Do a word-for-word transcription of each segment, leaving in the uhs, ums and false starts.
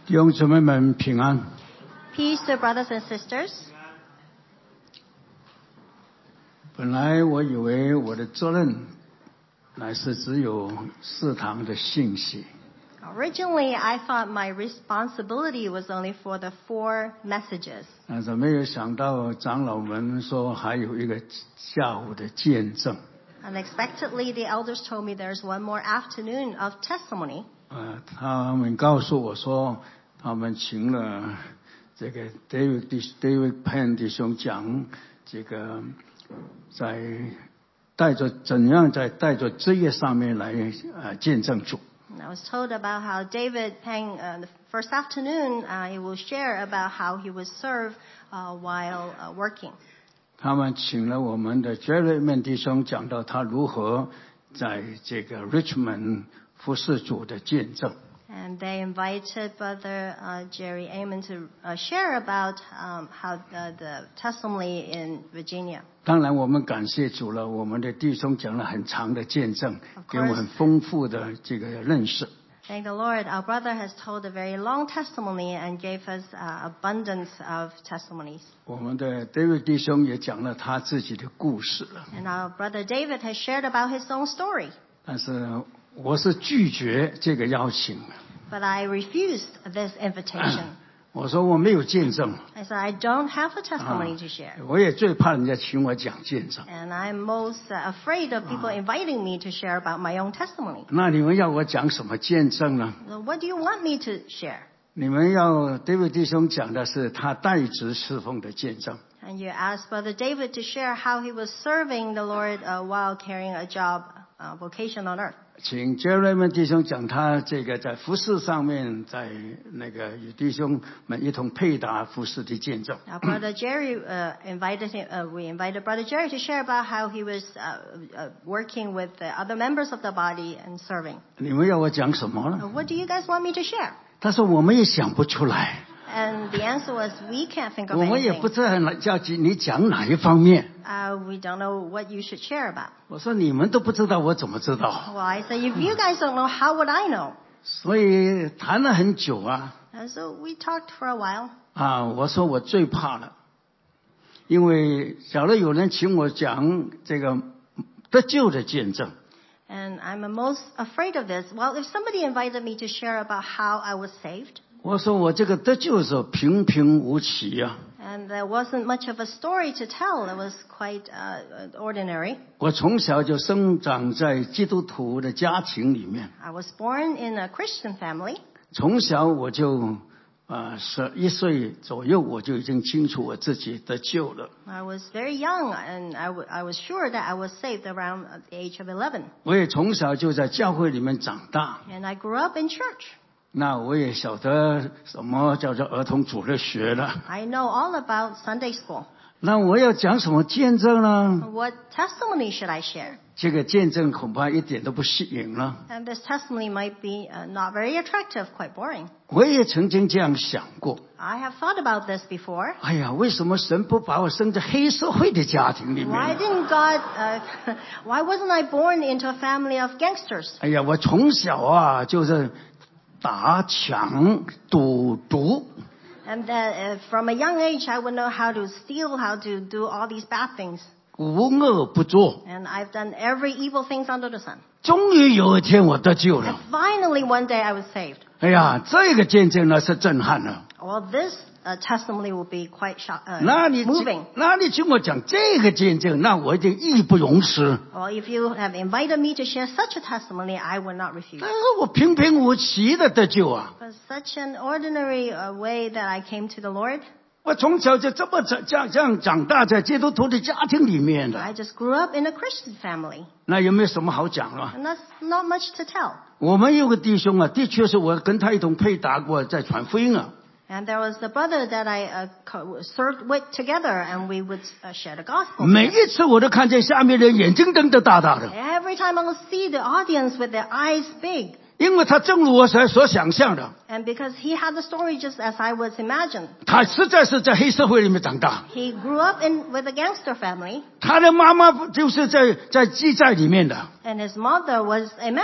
弟兄姊妹们平安。 Peace to brothers and sisters. 本来我以为我的责任乃是只有四堂的信息， Originally, I thought my responsibility was only for the four messages. 但是没有想到长老们说还有一个下午的见证。 Unexpectedly, the elders told me there's one more afternoon of testimony. 呃，他们告诉我说，他们请了这个 David David Penn 弟兄讲这个在带着怎样在带着职业上面来呃见证主。 And I was told about how David Peng, uh, the first afternoon, uh, he will share about how he would serve uh, while uh, working. 他们请了我们的 Jerry Man 弟兄讲到他如何在这个 Richmond 服侍主的见证。 And they invited Brother uh, Jerry Amon to uh, share about um, how the, the testimony in Virginia. 当然我们感谢主了，我们的弟兄讲了很长的见证，给我们很丰富的这个认识。 Thank the Lord, our brother has told a very long testimony and gave us uh, abundance of testimonies. 我们的 David 弟兄也讲了他自己的故事了， And our brother David has shared about his own story. 但是我是拒绝这个邀请。 But I refused this invitation. 我说我没有见证， I said, I don't have a testimony to share. 我也最怕人家请我讲见证。 And I'm most uh, afraid of people inviting me to share about my own testimony. 那你们要我讲什么见证呢？ So what do you want me to share? 你们要 David 弟兄讲的是他代职侍奉的见证。 And you asked Brother David to share how he was serving the Lord uh, while carrying a job, uh, vocation on earth. 请 Jeremy 弟兄讲他这个在服事上面，在那个与弟兄们一同配搭服事的见证。 Now, Brother Jerry uh, invited him. Uh, we invited Brother Jerry to share about how he was uh, uh, working with the other members of the body and serving. 你们要我讲什么呢？ Uh, what do you guys want me to share? 他说我们也想不出来， And the answer was, we can't think of 我们也不 anything. 知道叫你讲哪一方面。 Uh, we don't know what you should share about. 我说你们都不知道，我怎么知道？ Well, I said, if you guys don't know, how would I know? 所以谈了很久啊。 And so we talked for a while. 啊，我说我最怕了，因为假如有人请我讲这个得救的见证， And I'm most afraid of this. Well, if somebody invited me to share about how I was saved, 我说我这个得救是平平无奇啊。 and there wasn't much of a story to tell. It was quite uh, ordinary. 我从小就生长在基督徒的家庭里面， I was born in a Christian family. 从小我就啊十一岁左右我就已经清楚我自己得救了。 I was very young, and I, w- I was sure that I was saved around the age of eleven. 我也从小就在教会里面长大， And I grew up in church. 那我也晓得什么叫做儿童主日学了。 I know all about Sunday school. 那我要讲什么见证呢？ What testimony should I share? 这个见证恐怕一点都不吸引了。 And this testimony might be uh, not very attractive, quite boring. 我也曾经这样想过， I have thought about this before. 哎呀，为什么神不把我生在黑社会的家庭里面 Why 呢？ didn't God, uh, why wasn't I born into a family of gangsters? 哎呀，我从小啊就是打抢赌毒， And that, uh, from a young age, I would know how to steal, how to do all these bad things. 无恶不作。 And I've done every evil things under the sun. 终于有一天我得救 And 了。 finally, one day I was saved. 哎呀，这个见证呢是震撼了。 Well, this uh, testimony will be quite shock, uh, 那你 moving. 那你请我讲这个见证，那我一定义不容辞。 Well, if you have invited me to share such a testimony, I would not refuse. 但是我平平无奇的得救啊！ But such an ordinary uh, way that I came to the Lord, 我从小就这么长这样这样长大在基督徒的家庭里面的， I just grew up in a Christian family. 那有没有什么好讲了？ And that's not much to tell. 我们有个弟兄啊，的确是我跟他一同配搭过，在传福音啊。 And there was the brother that I uh, co- served with together, and we would uh, share the gospel. 每一次我都看见下面的眼睛瞪得大大的， Every time I would see the audience with their eyes big. 因为他正如我所所想象的， And because he had the story just as I was imagined. 他实在是在黑社会里面长大， He grew up in with a gangster family, 他的妈妈就是在在记在里面的， and his mother was a member.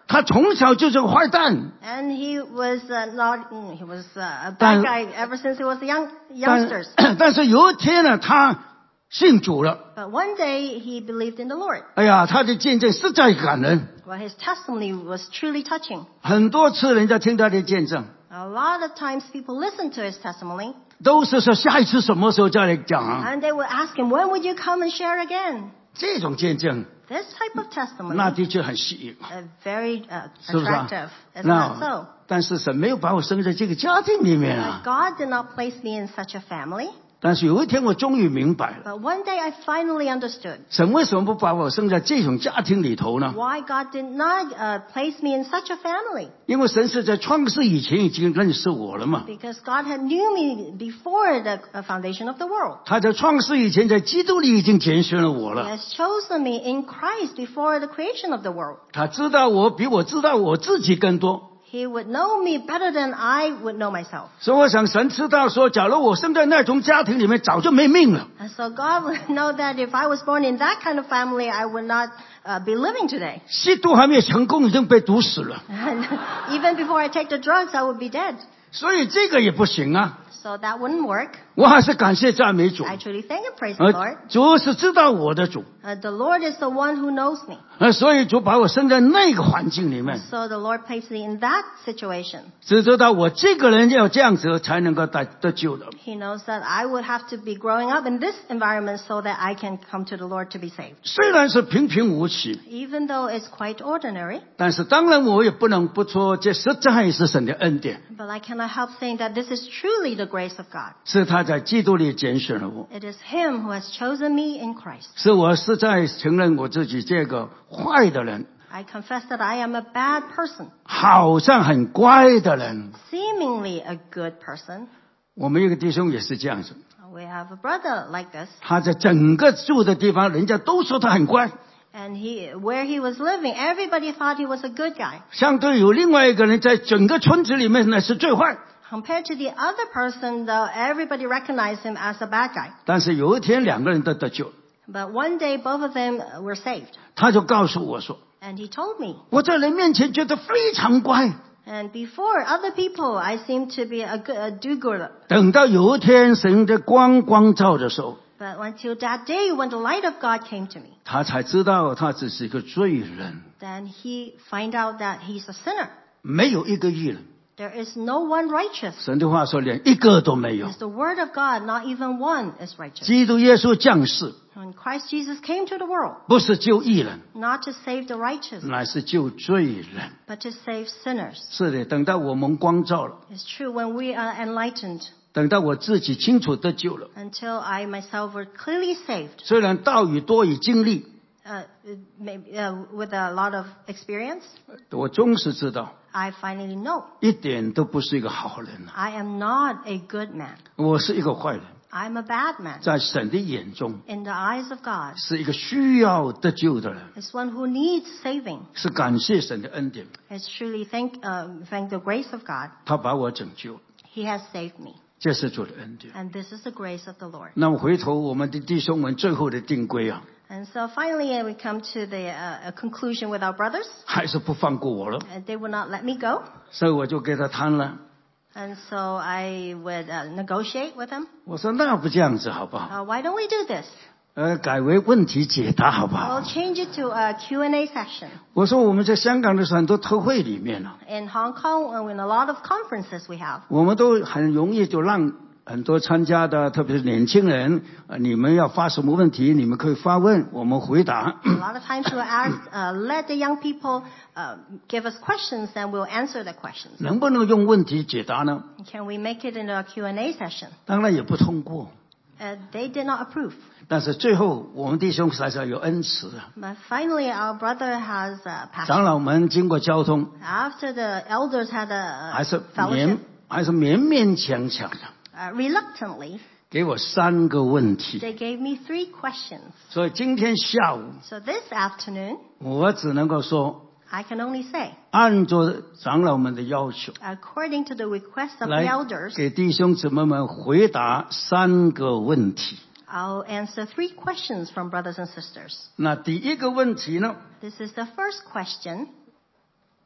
他从小就是个坏蛋。 And he was uh, not, mm, he was uh, a 但- bad guy ever since he was a young 但 youngsters. 但是有一天呢，他信主了。 But one day he believed in the Lord. 哎呀，他的见证实在感人， Well, his testimony was truly touching. 很多次人家听他的见证， A lot of times people listen to his testimony 都是说下一次什么时候再来讲啊？ and they would ask him, when would you come and share again? 这种见证， This type of testimony 那的确很吸引， uh, very uh, 是不是啊 attractive. Is 那 not so? 但是神没有把我生在这个家庭里面 But 啊。 God did not place me in such a family. 但是有一天我终于明白了， But one day I finally understood 神为什么不把我生在这种家庭里头呢？ why God did not uh, place me in such a family. 因为神是在创世以前已经认识我了嘛。 Because God had knew me before the uh, foundation of the world. 他在创世以前，在基督里已经拣选了我 He 了。 has chosen me in Christ before the creation of the world. 他知道我比我知道我自己更多。 He would know me better than I would know myself. 所以我想神知道说，假如我生在那种家庭里面，早就没命了。 And so God would know that if I was born in that kind of family, I would not uh, be living today. 吸毒还没有成功，已经被毒死了。 And even before I take the drugs, I would be dead. 所以这个也不行啊。 So that wouldn't work. 我还是感谢赞美主。 I truly thank and praise the 而 Lord. 主是知道我的主， Uh, the Lord is the one who knows me. 呃，所以主把我生在那个环境里面， So the Lord placed me in that situation. 只知道我这个人要这样子才能够得得救的。 He knows that I would have to be growing up in this environment so that I can come to the Lord to be saved. 虽然是平平无奇， Even though it's quite ordinary, 但是当然我也不能不说，这实在是神的恩典， but I cannot help saying that this is truly the grace of God. 是他在基督里拣选了我， It is Him who has chosen me in Christ. 是我实在承认我自己这个坏的人， I confess that I am a bad person, 好像很乖的人。 seemingly a good person. 我们一个弟兄也是这样子， We have a brother like this, 他在整个住的地方，人家都说他很乖。 and he, where he was living, everybody thought he was a good guy. 相对有另外一个人，在整个村子里面呢是最坏。 Compared to the other person, though, everybody recognized him as a bad guy. 但是有一天两个人都得救， But one day, both of them were saved. 他就告诉我说， And he told me, 我在人面前觉得非常乖， and before other people, I seemed to be a, good, a do-gooder. 等到有一天神的光光照的时候， But until that day, when the light of God came to me, 他才知道他只是一个罪人， then he find out that he's a sinner. 没有一个义人。 There is no one righteous. 神的话说，连一个都没有 It's。the word of God, not even one is righteous. 基督耶稣降世， When Christ Jesus came to the world, 不是救义人， not to save the righteous, 乃是救罪人。 but to save sinners. 是的，等到我们光照了， It's true when we are enlightened, 等到我自己清楚得救了， until I myself were clearly saved, 虽然道与多与经历， uh, maybe, uh, with a lot of experience, 我终是知道， I finally know 一点都不是一个好人啊！ I am not a good man. 我是一个坏人， I'm a bad man. 在神的眼中 In the eyes of God, 是一个需要得救的人， is one who needs saving. 是感谢神的恩典， It's truly thank, uh, thank the grace of God. 他把我拯救， He has saved me. 这是主的恩典。 And this is the grace of the Lord. 那么回头我们的弟兄们最后的定规啊， And so finally, uh, we come to the uh, a conclusion with our brothers. 还是不放过我了， And they would not let me go. 所以我就给他谈了。 And so I would uh, negotiate with them. 我说那不这样子好不好？ Uh, why don't we do this? 呃，改为问题解答好不好？ We'll change it to a Q and A session. 我说我们在香港的很多特会里面啊， In Hong Kong, uh, in a lot of conferences we have, 我们都很容易就让很多参加的，特别是年轻人，呃，你们要发什么问题，你们可以发问，我们回答。 a lot of times we'll ask, uh, let the young people uh, give us questions and we'll answer the questions. 能不能用问题解答呢？ Can we make it into a Q and A session? 当然也不通过， Uh, they did not approve. 但是最后我们弟兄还是有恩慈啊。 But finally, our brother has uh, passed. 长老们经过交通， After the elders had a 还是 uh, fellowship, 勉还是勉勉强强的 uh, reluctantly, 给我三个问题。 they gave me three questions. 所以今天下午 So this afternoon, 我只能够说， I can only say, 按照长老们的要求， according to the request of the 来 elders, 给弟兄姊妹们回答三个问题。 I'll answer three questions from brothers and sisters. 那第一个问题呢， This is the first question.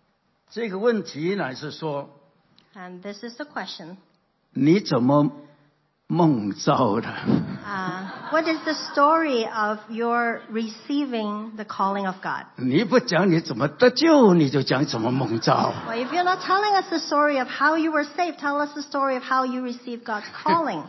这个问题乃是说， And this is the question. 你怎么梦到的？ Uh, what is the story of your receiving the calling of God? 你不讲你怎么得救，你就讲怎么梦到。 Well, if you're not telling us the story of how you were saved, tell us the story of how you received God's calling.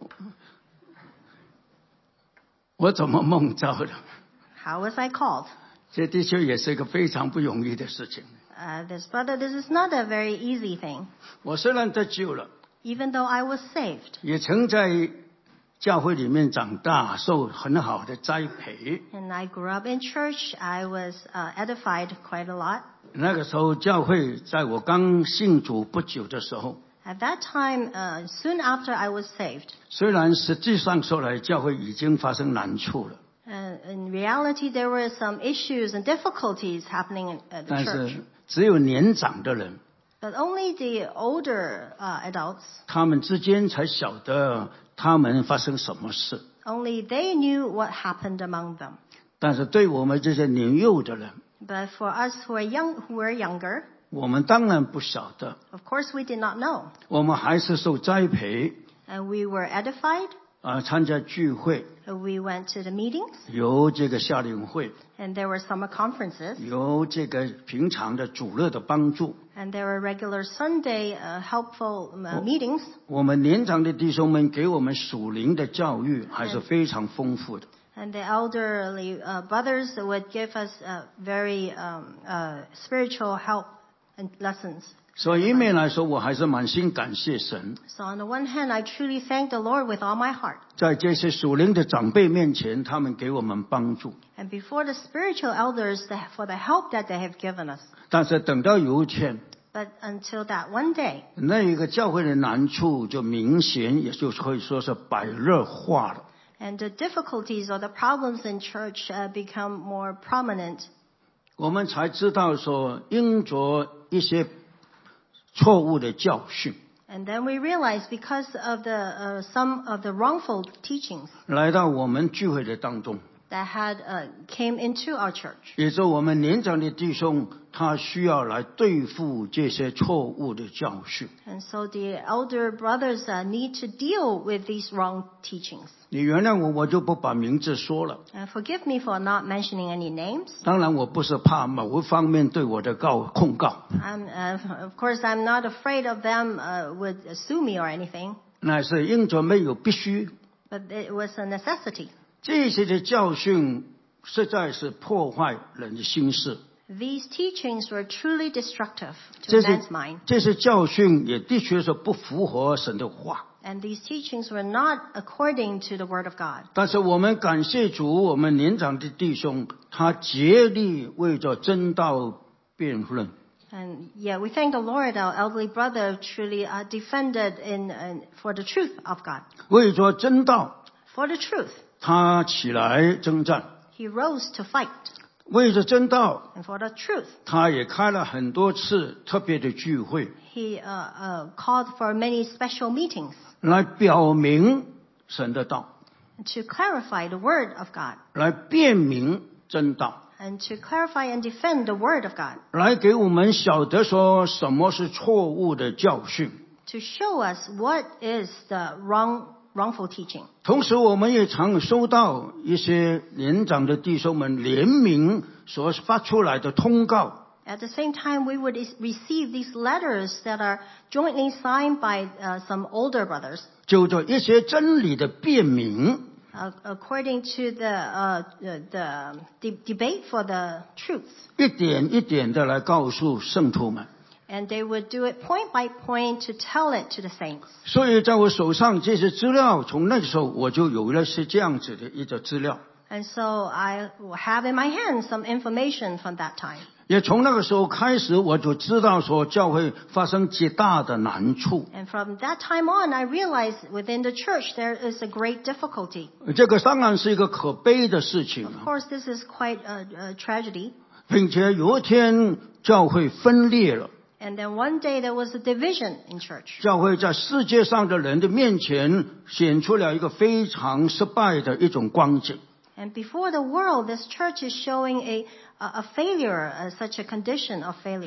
我怎么梦到的？ How was I called? 这的确也是一个非常不容易的事情。 Uh, this brother, this is not a very easy thing. 我虽然得救了， Even though I was saved, 也曾在教会里面长大，受很好的栽培。 and I grew up in church, I was uh, edified quite a lot. 那个时候，教会在我刚信主不久的时候， At that time, uh, soon after I was saved, 虽然实际上说来，教会已经发生难处了， uh, in reality there were some issues and difficulties happening in, at the 但 church. 是只有年长的人， But only the older uh, adults, 他们之间才晓得他们发生什么事。 only they knew what happened among them. 但是对我们这些年幼的人， But for us who are young, who were younger, 我们当然不晓得， of course we did not know. 我们还是受栽培 And we were edified. 啊，参加聚会， We went to the meetings, 有这个夏令会， and there were summer conferences, 有这个平常的主日的帮助。 and there were regular Sunday uh, helpful uh, meetings. 我们年长的弟兄们给我们属灵的教育还是非常丰富的。 And the elderly uh, brothers would give us uh, very um, uh, spiritual help and lessons. 所以一面来说，我还是满心感谢神， So on the one hand, I truly thank the Lord with all my heart. 在这些属灵的长辈面前，他们给我们帮助。 And before the spiritual elders, the, for the help that they have given us. 但是等到有一天， But until that one day, 那一个教会的难处就明显，也就可以说是白热化了。 and the difficulties or the problems in church uh, become more prominent. 我们才知道说，因着一些错误的教训， And then we realize because of the uh, some of the wrongful teachings 来到我们聚会的当中， that had uh, came into our church. 也就是我们年长的弟兄，他需要来对付这些错误的教训。 And so the elder brothers uh, need to deal with these wrong teachings. 你原谅我，我就不把名字说了。 Uh, forgive me for not mentioning any names. 当然，我不是怕某一方面对我的告控告， I'm, uh, of course, I'm not afraid of them uh, would sue me or anything, 乃是因着没有必须。 but it was a necessity. 这些的教训实在是破坏人的心思， These teachings were truly destructive to 这些 man's mind. 这些教训也的确是不符合神的话。 And these teachings were not according to the Word of God. 但是我们感谢主，我们年长的弟兄，他竭力为着真道辩论。 And yeah, we thank the Lord, our elderly brother truly uh, defended in, in for the truth of God. 为着真道， For the truth, 他起来征战； he rose to fight. 为着真道， And for the truth, 他也开了很多次特别的聚会， he uh, uh, called for many special meetings 来表明神的道， to clarify the Word of God, 来辨明真道， and to clarify and defend the Word of God, 来给我们晓得说什么是错误的教训。 to show us what is the wrong, wrongful teaching. 同时，我们也常收到一些年长的弟兄们联名所发出来的通告， At the same time, we would is- receive these letters that are jointly signed by uh, some older brothers, 就着一些真理的辨明， uh, according to the, uh, the, the de- debate for the truth. 一点一点的来告诉圣徒们。 And they would do it point by point to tell it to the saints. 所以在我手上这些资料，从那个时候我就有了是这样子的一个资料， And so I have in my hands some information from that time. 也从那个时候开始，我就知道说教会发生极大的难处。 And from that time on, I realized within the church there is a great difficulty. 这个当然是一个可悲的事情， Of course, this is quite a, a tragedy. 并且有一天教会分裂了。 And then one day there was a division in church. 教会在世界上的人的面前显出了一个非常失败的一种光景。 And before the world, this church is showing a, a, a failure, uh, such a condition of failure.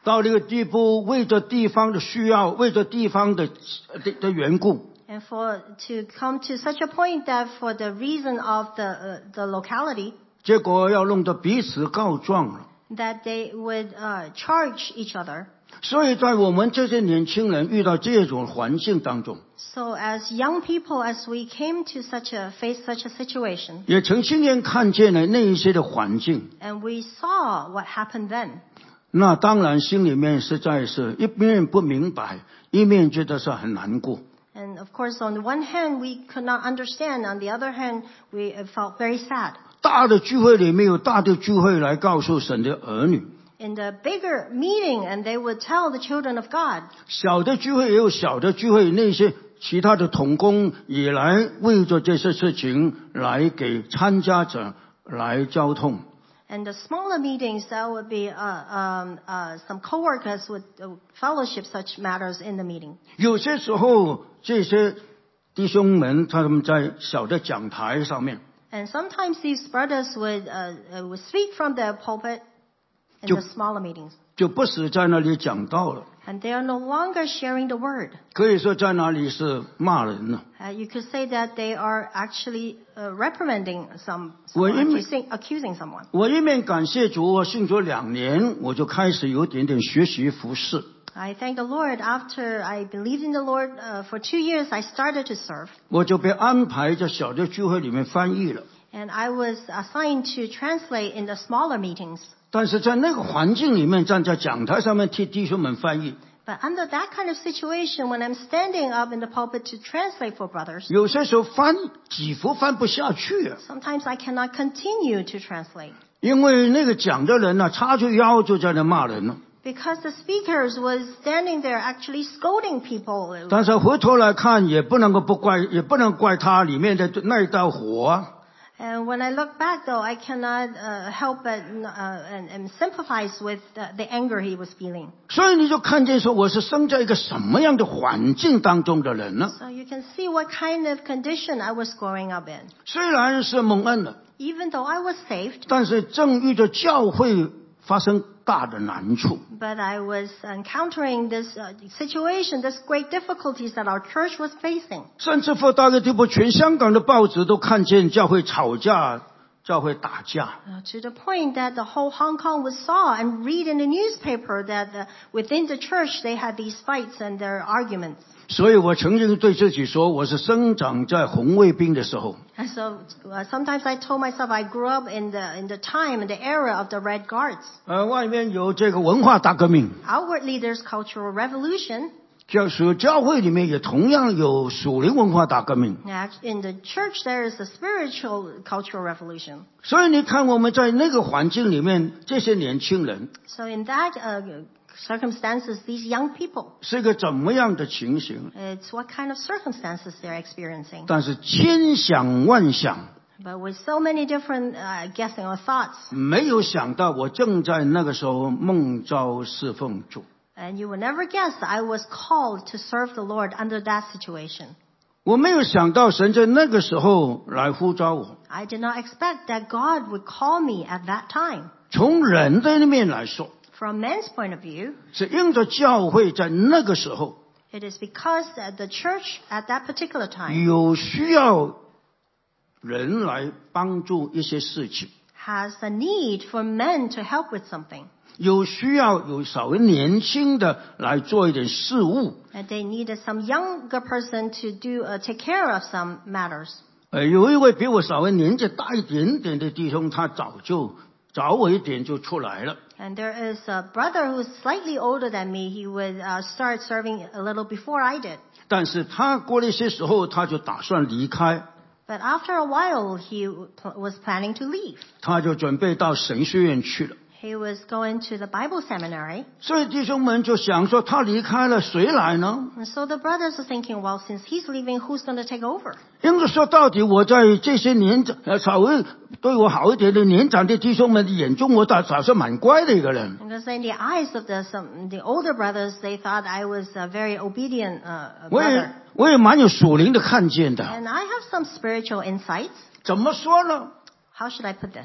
到那个地步，为着地方的需要，为着地方的的的缘故， And for to come to such a point that for the reason of the uh, the locality, 结果要弄得彼此告状了。 that they would uh, charge each other. 所以在我们这些年轻人遇到这种环境当中， So as young people, as we came to such a face such a situation, 也曾亲眼看见了那一些的环境， and we saw what happened then. 那当然心里面实在是一面不明白，一面觉得是很难过。 And of course, on the one hand, we could not understand. On the other hand, we felt very sad. 大的聚会里面有大的聚会来告诉神的儿女， In the bigger meeting, and they would tell the children of God. 小的聚会也有小的聚会，那些其他的同工也来为着这些事情来给参加者来交通。 And the smaller meetings, that would be uh, um, uh, some co-workers would uh, fellowship such matters in the meeting. 有些时候，这些弟兄们他们在小的讲台上面， And sometimes these brothers would, uh, uh, would speak from their pulpit in Jo- the smaller meetings. 就不是在那里讲道了， And they are no longer sharing the word. 可以说在那里是骂人了。 Uh, you could say that they are actually uh, reprimanding some, Well, someone, in- accusing, accusing someone. 我一面感谢主，我信主两年，我就开始有点点学习服侍。 I thank the Lord. After I believed in the Lord uh, for two years, I started to serve. 我就被安排在小的聚会里面翻译了。 And I was assigned to translate in the smaller meetings. 但是在那个环境里面，站在讲台上面替弟兄们翻译， But under that kind of situation, when I'm standing up in the pulpit to translate for brothers, 有些时候翻几乎翻不下去啊， sometimes I cannot continue to translate. 因为那个讲的人呢、叉着腰就在那骂人了。 Because the speakers was standing there actually scolding people. 但是回头来看，也不能够不怪，也不能怪他里面的那一道火啊。 And when I look back, though, I cannot uh, help but uh, and, and sympathize with the, the anger he was feeling. 所以你就看见说，我是生在一个什么样的环境当中的人呢？ So you can see what kind of condition I was growing up in. 虽然是蒙恩了， Even though I was saved, 但是正遇着教会发生大的难处。 but I was encountering this uh, situation, this great difficulties that our church was facing. 甚至乎到一个地步，全香港的报纸都看见教会吵架、教会打架。 Uh, to the point that the whole Hong Kong was saw and read in the newspaper that uh, within the church they had these fights and their arguments. 所以我曾经对自己说，我是生长在红卫兵的时候。 And so uh, sometimes I told myself I grew up in the in the time and the era of the Red Guards. 呃，外面有这个文化大革命， Outwardly there's cultural revolution. 教属教会里面也同样有属灵文化大革命。 Now, in the church there is a spiritual cultural revolution. 所以你看，我们在那个环境里面，这些年轻人 So in that uh, circumstances, these young people, 是一个怎么样的情形？ it's what kind of circumstances they're experiencing. 但是千想万想， But with so many different uh, guessing or thoughts, 没有想到我正在那个时候梦召侍奉主。 and you would never guess I was called to serve the Lord under that situation. 我没有想到神在那个时候来呼召我。 I did not expect that God would call me at that time. 从人的那面来说， From men's point of view, 是因着教会在那个时候 it is because that the church at that particular time 有需要人来帮助一些事情， has a need for men to help with something. 有需要有稍微年轻的来做一点事务。 And they needed some younger person to do uh, take care of some matters. 呃，有一位比我稍微年纪大一点点的弟兄，他早就早我一点就出来了。 And there is a brother who's slightly older than me. He would uh, start serving a little before I did. 但是他过了一些时候，他就打算离开， But after a while, he pl- was planning to leave. 他就准备到神学院去了。 He was going to the Bible seminary. 所以弟兄们就想说，他离开了，谁来呢？ And so the brothers are thinking, well, since he's leaving, who's going to take over? 因为说到底，我在这些年长呃稍微对我好一点的年长的弟兄们的眼中，我打打算蛮乖的一个人。 Because in the eyes of the some, the older brothers, they thought I was a very obedient uh, 我 brother. 也我也蛮有属灵的看见的。 And I have some spiritual insights. 怎么说呢？ How should I put this?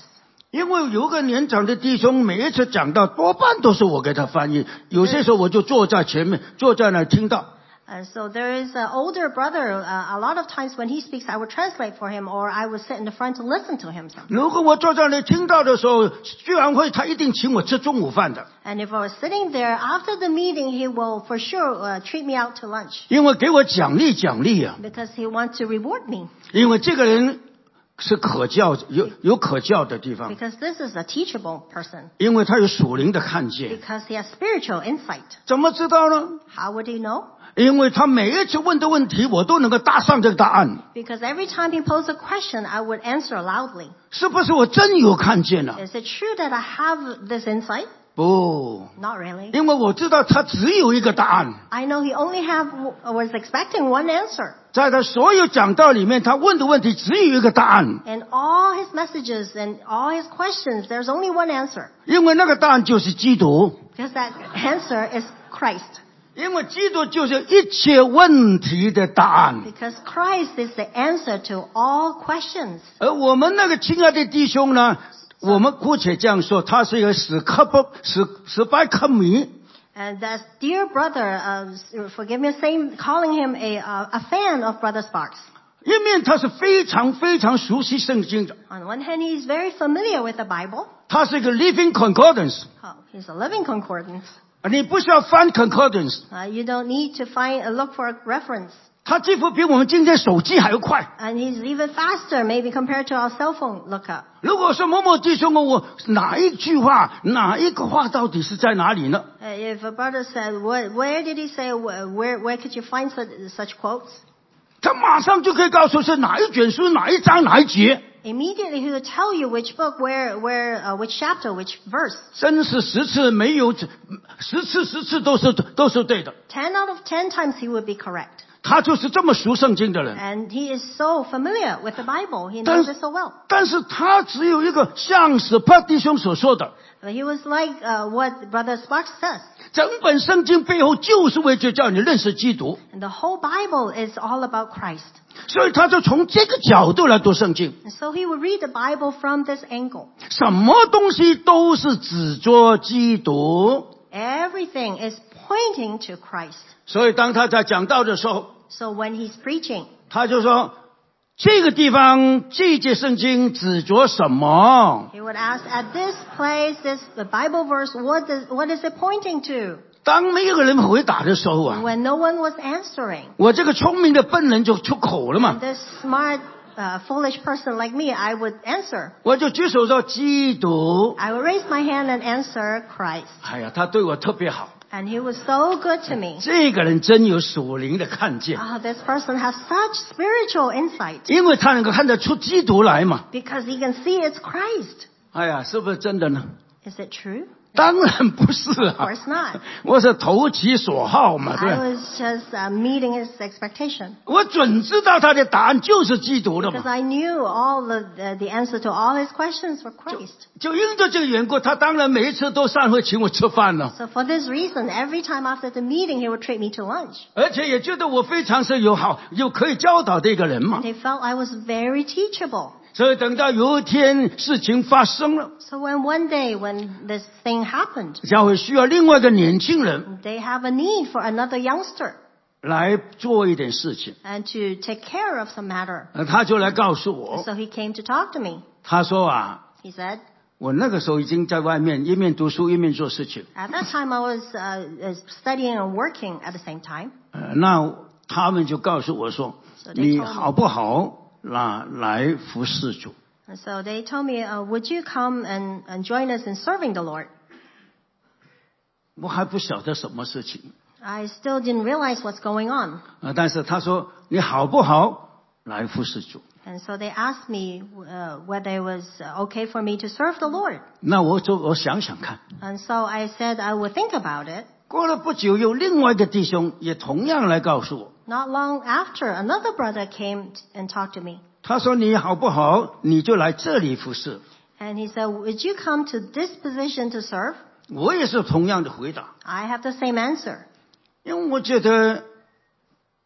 因为有个年长的弟兄，每一次讲到多半都是我给他翻译，有些时候我就坐在前面，坐在那听到。 And so there is an older brother, uh, a lot of times when he speaks, I would translate for him, or I would sit in the front to listen to him. 如果我坐在那听到的时候，聚完会他一定请我吃中午饭的。 And if I was sitting there, after the meeting, he will for sure uh, treat me out to lunch. 因为给我奖励奖励啊。 Because he wants to reward me. 因为这个人是可教，有有可教的地方。 Because this is a teachable person. 因为他有属灵的看见。 Because he has spiritual insight. 怎么知道呢？ How would he know? 因为他每一次问的问题，我都能够答上这个答案。 Because every time he posed a question, I would answer loudly. 是不是我真有看见呢？ Is it true that I have this insight? 不 Not really. 因为我知道他只有一个答案。 I know he only have was expecting one answer. 在他所有讲道里面，他问的问题只有一个答案。 In all his messages and all his questions, there's only one answer. 因为那个答案就是基督。 Because that answer is Christ. 因为基督就是一切问题的答案。 Because Christ is the answer to all questions. 而我们那个亲爱的弟兄呢，我们姑且这样说，他是一个死磕不死死白磕迷。 And that dear brother, uh, forgive me saying, calling him a uh, a fan of Brother Sparks. 一面他是非常非常熟悉圣经的。 On one hand, he's very familiar with the Bible. 他是一个 living concordance。 Oh, he's a living concordance. 你不需要翻 concordance。 Uh, you don't need to find a look for a reference. 他几乎比我们今天手机还要快。 And he's even faster, maybe compared to our cell phone lookup. 如果说某某弟兄问我哪一句话，哪一个话到底是在哪里呢？ Uh, if a brother said, where, where did he say, where, where could you find such, such quotes? 他马上就可以告诉是哪一卷书、哪一章、哪一节。 Immediately he will tell you which book, where, where, uh, which chapter, which verse. 真是十次没有，十次十次都是都是对的。 Ten out of ten times he would be correct. 他就是这么熟圣经的人。 And he is so familiar with the Bible. He 但 knows it so well. 但是他只有一个像史帕弟兄所说的， But he was like uh, what Brother Sparks says. 整本圣经背后就是为着叫你认识基督， And the whole Bible is all about Christ. 所以他就从这个角度来读圣经。 And so he would read the Bible from this angle. 什么东西都是指着基督。 Everything is pointing to Christ. 所以当他在讲道的时候， So when he's preaching, 他就说这个地方这一节圣经指着什么？ he would ask, at this place, this the Bible verse, what, does, what is it pointing to? 当没有人回答的时候啊， When no one was answering, 我这个聪明的笨人就出口了嘛， this smart, uh, foolish person like me, I would answer. 我就举手说基督。 I would raise my hand and answer Christ. 哎呀，他对我特别好， And he was so good to me. 这个人真有属灵的看见， Oh, this person has such spiritual insight 因为他能够看得出基督来嘛。 because he can see it's Christ. 哎呀，是不是真的呢？ Is it true? 当然不是 Of 啊 course，not. 我是投其所好嘛，对 I 吧？ was just uh, meeting his expectation 我准知道他的答案就是基督的 because 嘛。 I knew all the, the the answer to all his questions were Christ. 就因着这个缘故，他当然每一次都上会请我吃饭了， So for this reason, every time after the meeting, he would treat me to lunch. 而且也觉得我非常是有好有可以教导的一个人嘛。 They felt I was very teachable. 所以等到有一天事情发生了， So when one day when this thing happened, 教会需要另外一个年轻人 they have a need for another youngster 来做一点事情， and to take care of some matter. 呃他就来告诉我， So he came to talk to me. 他说啊， He said, 我那个时候已经在外面一面读书一面做事情， at that time I was uh, studying and working at the same time. 呃，那他们就告诉我说， So they 你 told me- 好不好那来服侍主？ And so they told me, uh, would you come and, and join us in serving the Lord? 我还不晓得什么事情， I still didn't realize what's going on. 呃，但是他说你好不好来服侍主？ And so they asked me uh, whether it was uh, okay for me to serve the Lord. 那我就我想想看。 And so I said I would think about it. 过了不久，有另外一个弟兄也同样来告诉我， Not long after, another brother came t- and talked to me. 他说你好不好，你就来这里服侍。 And he said, would you come to this position to serve? 我也是同样的回答， I have the same answer. 因为我觉得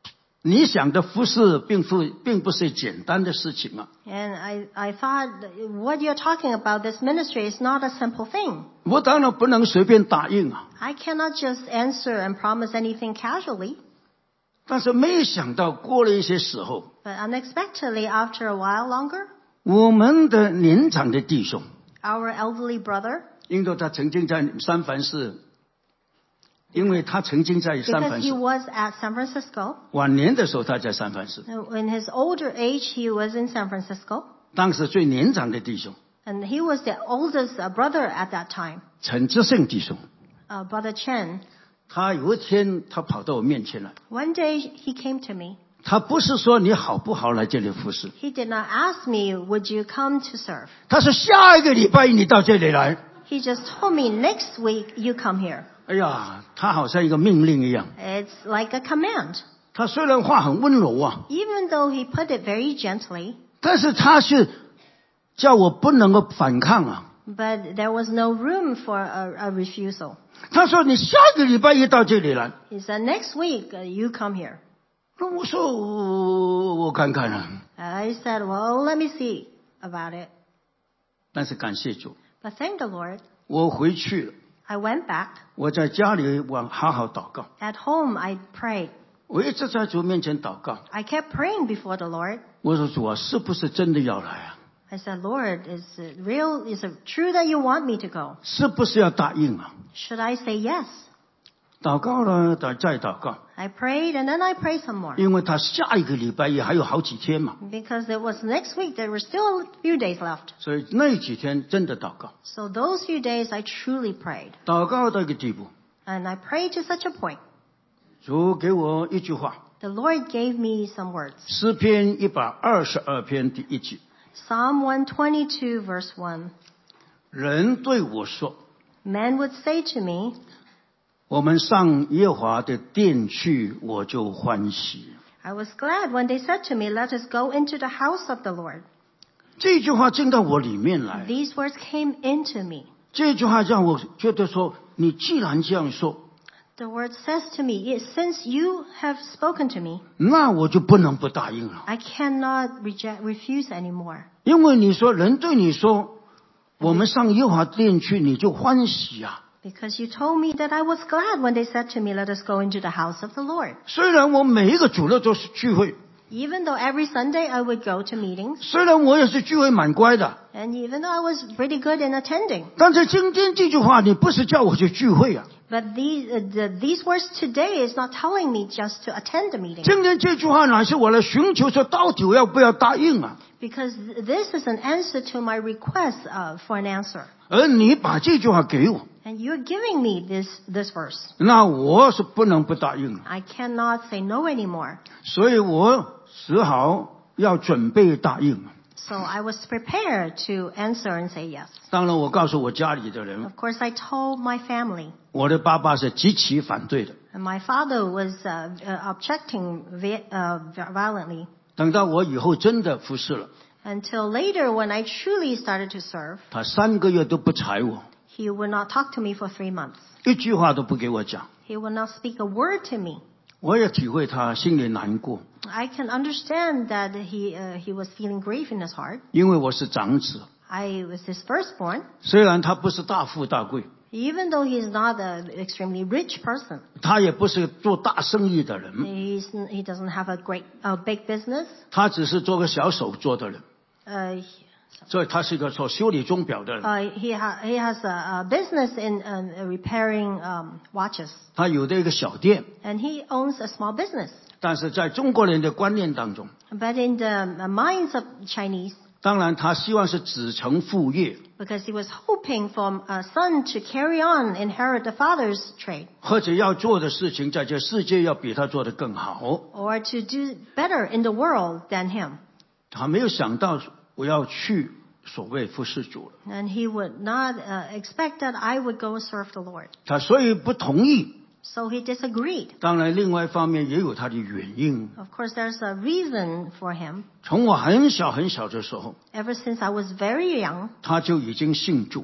你想的服侍并不并不是简单的事情啊。 And I, I thought, what you're talking about, this ministry, is not a simple thing. 我当然不能随便答应啊， I cannot just answer and promise anything casually. 但是没想到过了一些时候， But unexpectedly, after a while longer, 我们的年长的弟兄， our elderly brother, 因为他曾经在三藩市，因为他曾经在三 because 藩 he 市， was at San Francisco, 晚年的时候他在三藩市， in his older age, he was in San Francisco, 当时最年长的弟兄 and he was the oldest uh, brother at that time, 陈志胜弟兄， uh, Brother Chen. 他有一天他跑到我面前来， One day, he came to me. 他不是说你好不好来这里服侍， He did not ask me, would you come to serve? 他说下一个礼拜你到这里来。 He just told me, next week, you come here. 哎呀，他好像一个命令一样。 It's like a command. 他虽然话很温柔啊， Even though he put it very gently, 但是他是叫我不能够反抗啊。 but there was no room for a, a refusal. 他说你下个礼拜一到这里来。 He said, next week, uh, you come here. 那我说我我看看啊， I said, well, let me see about it. 但是感谢主， But thank the Lord, 我回去了， I went back. 我在家里我好好祷告， At home, I prayed. 我一直在主面前祷告。 I kept praying before the Lord. 我说主啊，是不是真的要来啊？ I said, Lord, is it real? Is it true that you want me to go? 是不是要答应啊？ Should I say yes? 祷告了，再再祷告， I prayed and then I prayed some more. 因为他下一个礼拜也还有好几天嘛， Because it was next week, there were still a few days left. 所以那几天真的祷告， So those few days, I truly prayed. 祷告到一个地步， And I prayed to such a point. 主给我一句话， The Lord gave me some words. 诗篇一百二十二篇第一句， Psalm one twenty-two, verse one. 人对我说， Men would say to me, 我们上耶和华的殿去，我就欢喜。 I was glad when they said to me, let us go into the house of the Lord. 这句话进到我里面来， These words came into me. 这句话让我觉得说，你既然这样说， The word says to me, "Yes, since you have spoken to me, 那我就不能不答应了。 I cannot reject, refuse anymore. 因为你说人对你说，我们上耶和华殿去，你就欢喜啊。 Because you told me that I was glad when they said to me, let us go into the house of the Lord. 虽然我每一个主日都是聚会， Even though every Sunday I would go to meetings, 虽然我也是聚会蛮乖的， and even though I was pretty good in attending, 但是今天这句话，你不是叫我去聚会啊。 but these, uh, the, these words today is not telling me just to attend the meeting. 今天这句话乃是我来寻求说，到底我要不要答应啊？ Because this is an answer to my request uh, for an answer. 而你把这句话给我， And you're giving me this, this verse. 那我是不能不答应的， I cannot say no anymore. 所以我只好要准备答应。 So I was prepared to answer and say yes. 当然，我告诉我家里的人， Of course, I told my family. 我的爸爸是极其反对的。 And my father was uh, uh, objecting vi- uh, violently. 等到我以后真的服侍了， Until later, when I truly started to serve, 他三个月都不睬我， he would not talk to me for three months. 一句话都不给我讲。 He would not speak a word to me. 我也体会他心里难过， I can understand that he, uh, he was feeling grief in his heart. 因为我是长子。 I was his firstborn. 虽然他不是大富大贵， Even though he's not an extremely rich person, 他也不是做大生意的人， he's, he doesn't have a great, a big business. 他只是做个小手做的人， Uh, 所以他是一个做修理钟表的人。 uh, he, ha- he has a, a business in uh, repairing um, watches. 他有的一个小店， And he owns a small business. 但是在中国人的观念当中， But in the minds of Chinese, 当然他希望是子承父业， because he was hoping for a son to carry on, inherit the father's trade, 或者要做的事情，在这世界要比他做得更好。 or to do better in the world than him. 他没有想到我要去所谓服侍主了， And he would not uh, expect that I would go serve the Lord. 他所以不同意。 So he disagreed. 当然，另外一方面也有他的原因。 Of course, there's a reason for him. 从我很小很小的时候， Ever since I was very young, 他就已经信主了。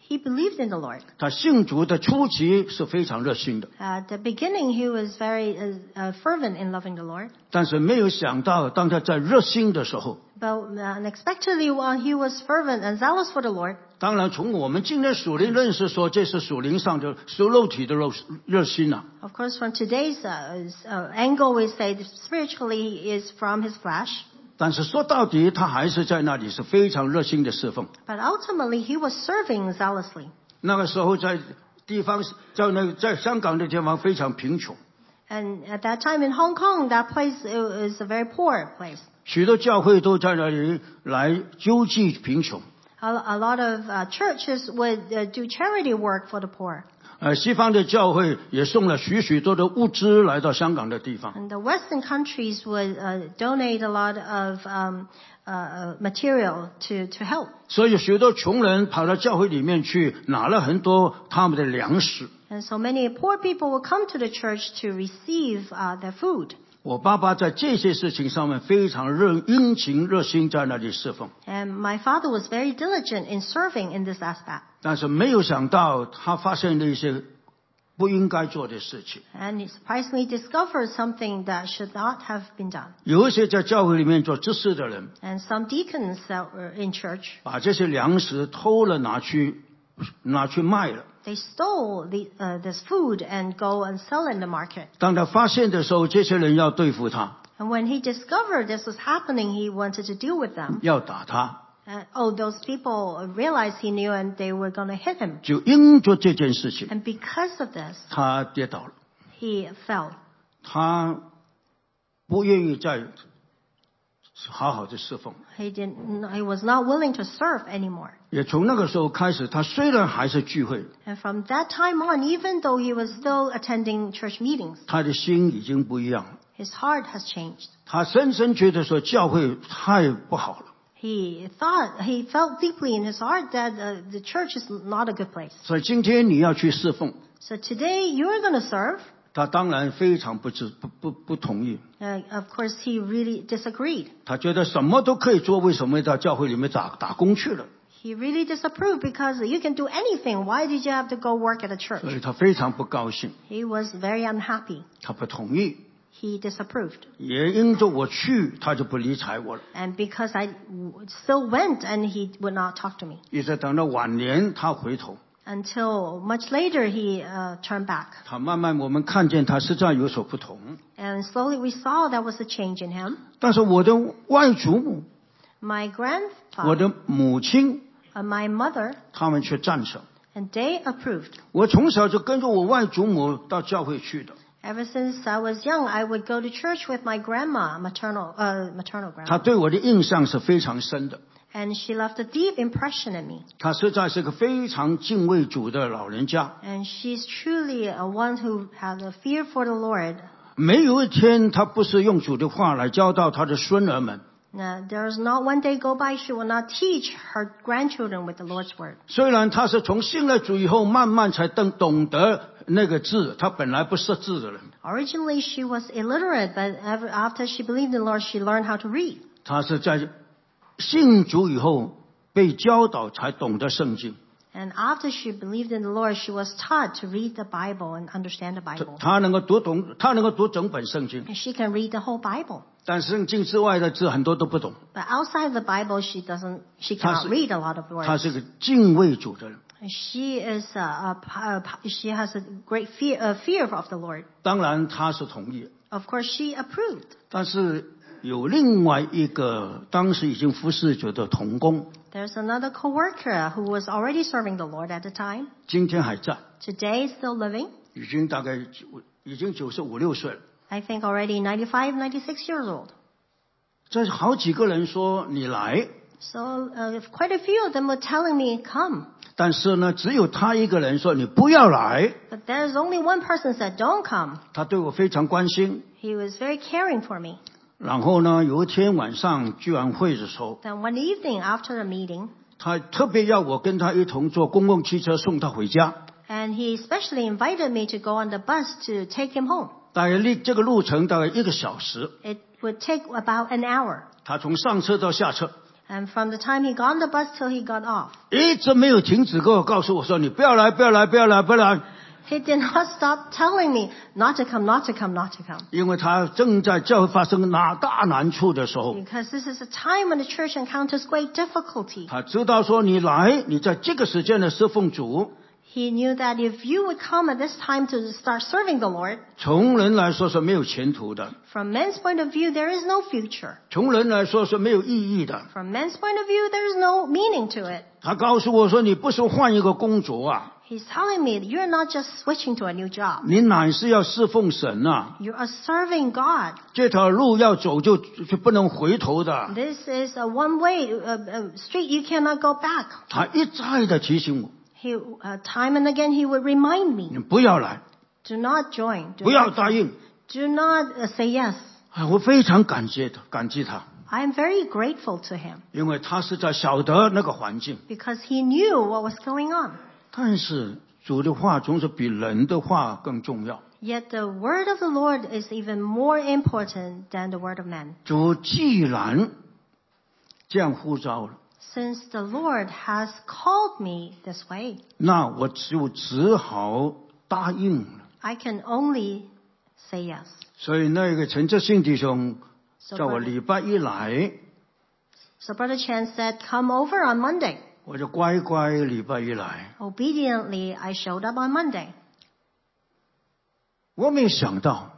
He believed in the Lord. 他信主的初期是非常热心的， At the beginning, he was very uh, uh, fervent in loving the Lord. 但是没有想到，当他在热心的时候， But uh, unexpectedly, while he was fervent and zealous for the Lord, 当然从我们今天属灵认识说，这是属灵上的属肉体的热热心啊。 of course, from today's uh, uh, angle, we say that spiritually he is from his flesh. 但是说到底，他还是在那里是非常热心的侍奉。 But ultimately, he was serving zealously. 那个时候在地方，在那个在香港的地方非常贫穷， And at that time in Hong Kong, that place is a very poor place. 许多教会都在那里来救济贫穷。 A, a lot of uh, churches would uh, do charity work for the poor. 呃，西方的教会也送了许许多的物资来到香港的地方。 And the Western countries would uh, donate a lot of um, uh, material to, to help. 所以许多穷人跑到教会里面去，拿了很多他们的粮食。 And so many poor people will come to the church to receive uh, their food. 我爸爸在这些事情上面非常热殷勤热心，在那里侍奉。 And my father was very diligent in serving in this aspect. 但是没有想到，他发现了一些不应该做的事情。 And he surprisingly discovered something that should not have been done. 有一些在教会里面做执事的人， And some deacons that were in church, 把这些粮食偷了拿去拿去卖了。 they stole the, uh, this food and go and sell it in the market. 当他发现的时候，这些人要对付他， And when he discovered this was happening, he wanted to deal with them. 要打他。 And, oh, those people realized he knew and they were going to hit him. 就因着这件事情， And because of this, 他跌倒了， he fell. 他不愿意再好好的侍奉。 He didn't, he was not willing to serve anymore. 也从那个时候开始，他虽然还是聚会， And from that time on, even though he was still attending church meetings, 他的心已经不一样了。 his heart has changed. 他深深觉得说，教会太不好了。 He thought, he felt deeply in his heart that uh, the church is not a good place. 所以今天你要去侍奉， So today you're going to serve. 他当然非常不支不不不同意。 Uh, of course, he really disagreed. 他觉得什么都可以做，为什么到教会里面打打工去了？ He really disapproved because you can do anything. Why did you have to go work at a church? 所以他非常不高兴， He was very unhappy. 他不同意。 He disapproved. 也因着我去，他就不理睬我了。 And because I w- still went and he would not talk to me. 一直等到晚年，他回头， Until much later he uh, turned back. 他慢慢我们看见他实在有所不同。 And slowly we saw there was a change in him. 但是我的外祖母、 My 我 grandfather 的母亲， and my mother, 他们却赞成。 and they approved. 我从小就跟着我外祖母到教会去的。 Ever since I was young, I would go to church with my grandma, maternal, uh, maternal 他 grandma. 对我的印象是非常深的。 And she left a deep impression in me. 他实在是个非常敬畏主的老人家。 And she's truly a one who had a fear for the Lord. 没有一天，他不是用主的话来教导他的孙儿们。 Now, there's not one day go by she will not teach her grandchildren with the Lord's word. 虽然他是从信了主以后，慢慢才懂懂得那个字，他本来不识字的人。 Originally, she was illiterate, but ever, after she believed in the Lord, she learned how to read. 他是在信主以后被教导才懂得圣经。 And after she believed in the Lord, she was taught to read the Bible and understand the 他 Bible. 他能够读懂，他能够读整本圣经， And she can read the whole Bible. 但圣经之外的字很多都不懂。 But outside the Bible, she doesn't, she 他 cannot 是 read a lot of 他 words. 是个敬畏主的人。 And she is, uh, a, a, she has a great fear, uh, fear of the Lord. 当然他是同意， Of course, she approved. 但是有另外一个当时已经服侍主的同工， There's another co-worker who was already serving the Lord at the time. 今天还在， Today is still living. 已经大概九已经九十五六岁了。 I think already ninety-five, ninety-six years old. 这好几个人说你来， So uh, quite a few of them were telling me, come. 但是呢，只有他一个人说你不要来。 But there's only one person said, don't come. 他对我非常关心。 He was very caring for me. 然后呢，有一天晚上聚完会的时候， Then one evening after the meeting, 他特别要我跟他一同坐公共汽车送他回家。 and he especially invited me to go on the bus to take him home. 大概历这个路程大概一个小时， It would take about an hour. 他从上车到下车， And from the time he got on the bus till he got off, 一直没有停止跟我告诉我说你不要来不要来不要来不要来， he did not stop telling me not to come, not to come, not to come. 因为他正在教会发生大大难处的时候， Because this is a time when the church encounters great difficulty. 他知道说你来，你在这个时间的侍奉主， He knew that if you would come at this time to start serving the Lord, 从人来说是没有前途的， from men's point of view, there is no future. 从人来说是没有意义的。 From men's point of view, there is no meaning to it. 他告诉我说你不是换一个工作啊， He's telling me that you're not just switching to a new job. 你乃是要侍奉神啊， You are serving God. 这条路要走就就不能回头的。 This is a one-way uh, uh, street. You cannot go back. 他一再的提醒我， He, uh, time and again, he would remind 你 me, 不要来， do not join. Do 不要 not, 答应。 do not uh, say yes. 哎，我非常感谢他，感激他， I am very grateful to him 因为他是在晓得那个环境。 because he knew what was going on. 但是主的话总是比人的话更重要。 Yet the word of the Lord is even more important than the word of man. 主既然这样呼召了， Since the Lord has called me this way, 那我就只好答应了。 I can only say yes. 所以那个陈志信弟兄 So 叫我 brother, 礼拜一来， so brother Chan said, come over on Monday. 我就乖乖礼拜一来。 Obediently, I showed up on Monday. 我没有想到，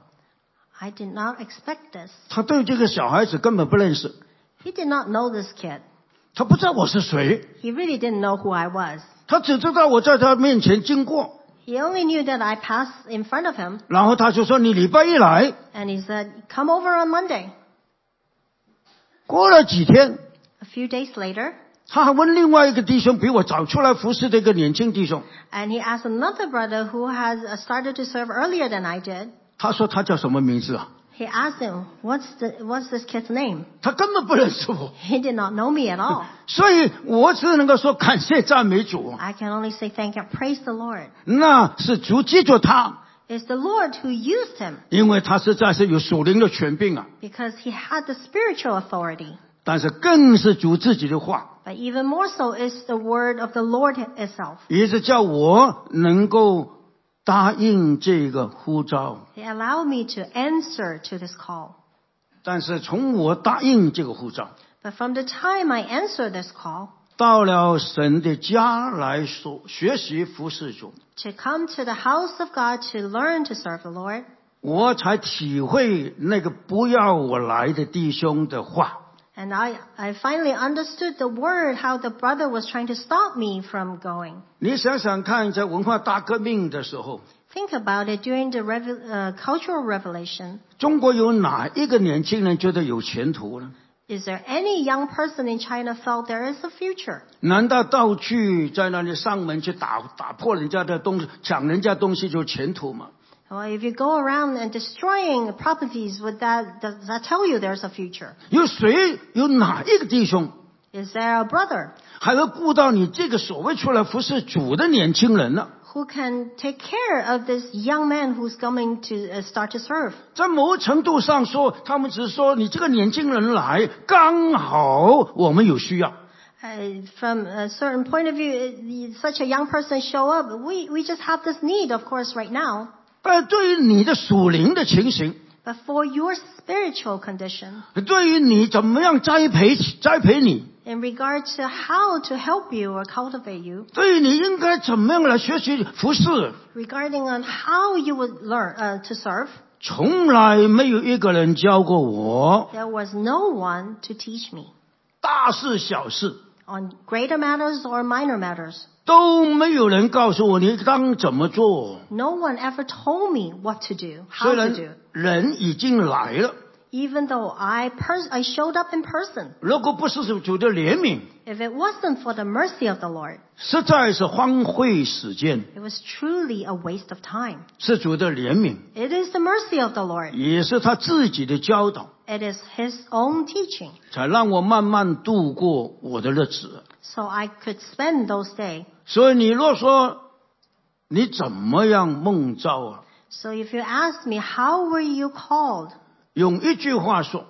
I did not expect this. 他对这个小孩子根本不认识， He did not know this kid. 他不知道我是谁， He really didn't know who I was. 他只知道我在他面前经过， He only knew that I passed in front of him, 然后他就说你礼拜一来。 and he said, come over on Monday. 过了几天， A few days later, 他还问另外一个弟兄，比我早出来服侍的一个年轻弟兄， and he asked another brother who has uh, started to serve earlier than I did. 他说他叫什么名字啊？ He asked him, what's, the, what's this kid's name? 他根本不认识我， He did not know me at all. 所以我只能够说感谢赞美主， I can only say thank you, praise the Lord. 那是主记住他， It's the Lord who used him 因为他实在是有属灵的权柄啊。 because he had the spiritual authority. 但是更是主自己的话， But even more so is the word of the Lord itself. 也是叫我能够答应这个呼召。 He allowed me to answer to this call. 但是从我答应这个呼召， But from the time I answered this call, 到了神的家来说学习服侍主， to come to the house of God to learn to serve the Lord, 我才体会那个不要我来的弟兄的话。 and I, I finally understood the word, how the brother was trying to stop me from going. 你想想看，在文化大革命的时候， Think about it, during the revel, uh, cultural revelation, 中国有哪一个年轻人觉得有前途呢？ is there any young person in China felt there is a future? 难道到处在那里上门去打打破人家的东西，抢人家东西就有前途吗？ Well, if you go around and destroying properties, would that, does that tell you there's a future? 有谁有哪一个弟兄 Is there a brother 还会顾到你这个所谓出来服侍主的年轻人呢？ who can take care of this young man who's coming to uh, start to serve? 在某程度上说，他们只是说你这个年轻人来，刚好我们有需要。 Uh, from a certain point of view, uh, such a young person show up. We, we just have this need, of course, right now. 但对于你的属灵的情形， But for your spiritual condition, 对于你怎么样栽培栽培你， in regard to how to help you or cultivate you, 对于你应该怎么样来学习服侍， regarding on how you would learn uh, to serve, 从来没有一个人教过我， there was no one to teach me 大事小事 on greater matters or minor matters. 都没有人告诉我你当怎么做。 No one ever told me what to do, 虽 how to 然 do. 人已经来了， Even though I pers- I showed up in person, 如果不是主的怜悯， if it wasn't for the mercy of the Lord, 实在是荒废时间。 it was truly a waste of time. 是主的怜悯， It is the mercy of the Lord. 也是他自己的教导， It is His own teaching. 才让我慢慢度过我的日子。 So I could spend those days. 所以你若说你怎么样蒙召啊？ So if you ask me, how were you called? 用一句话说，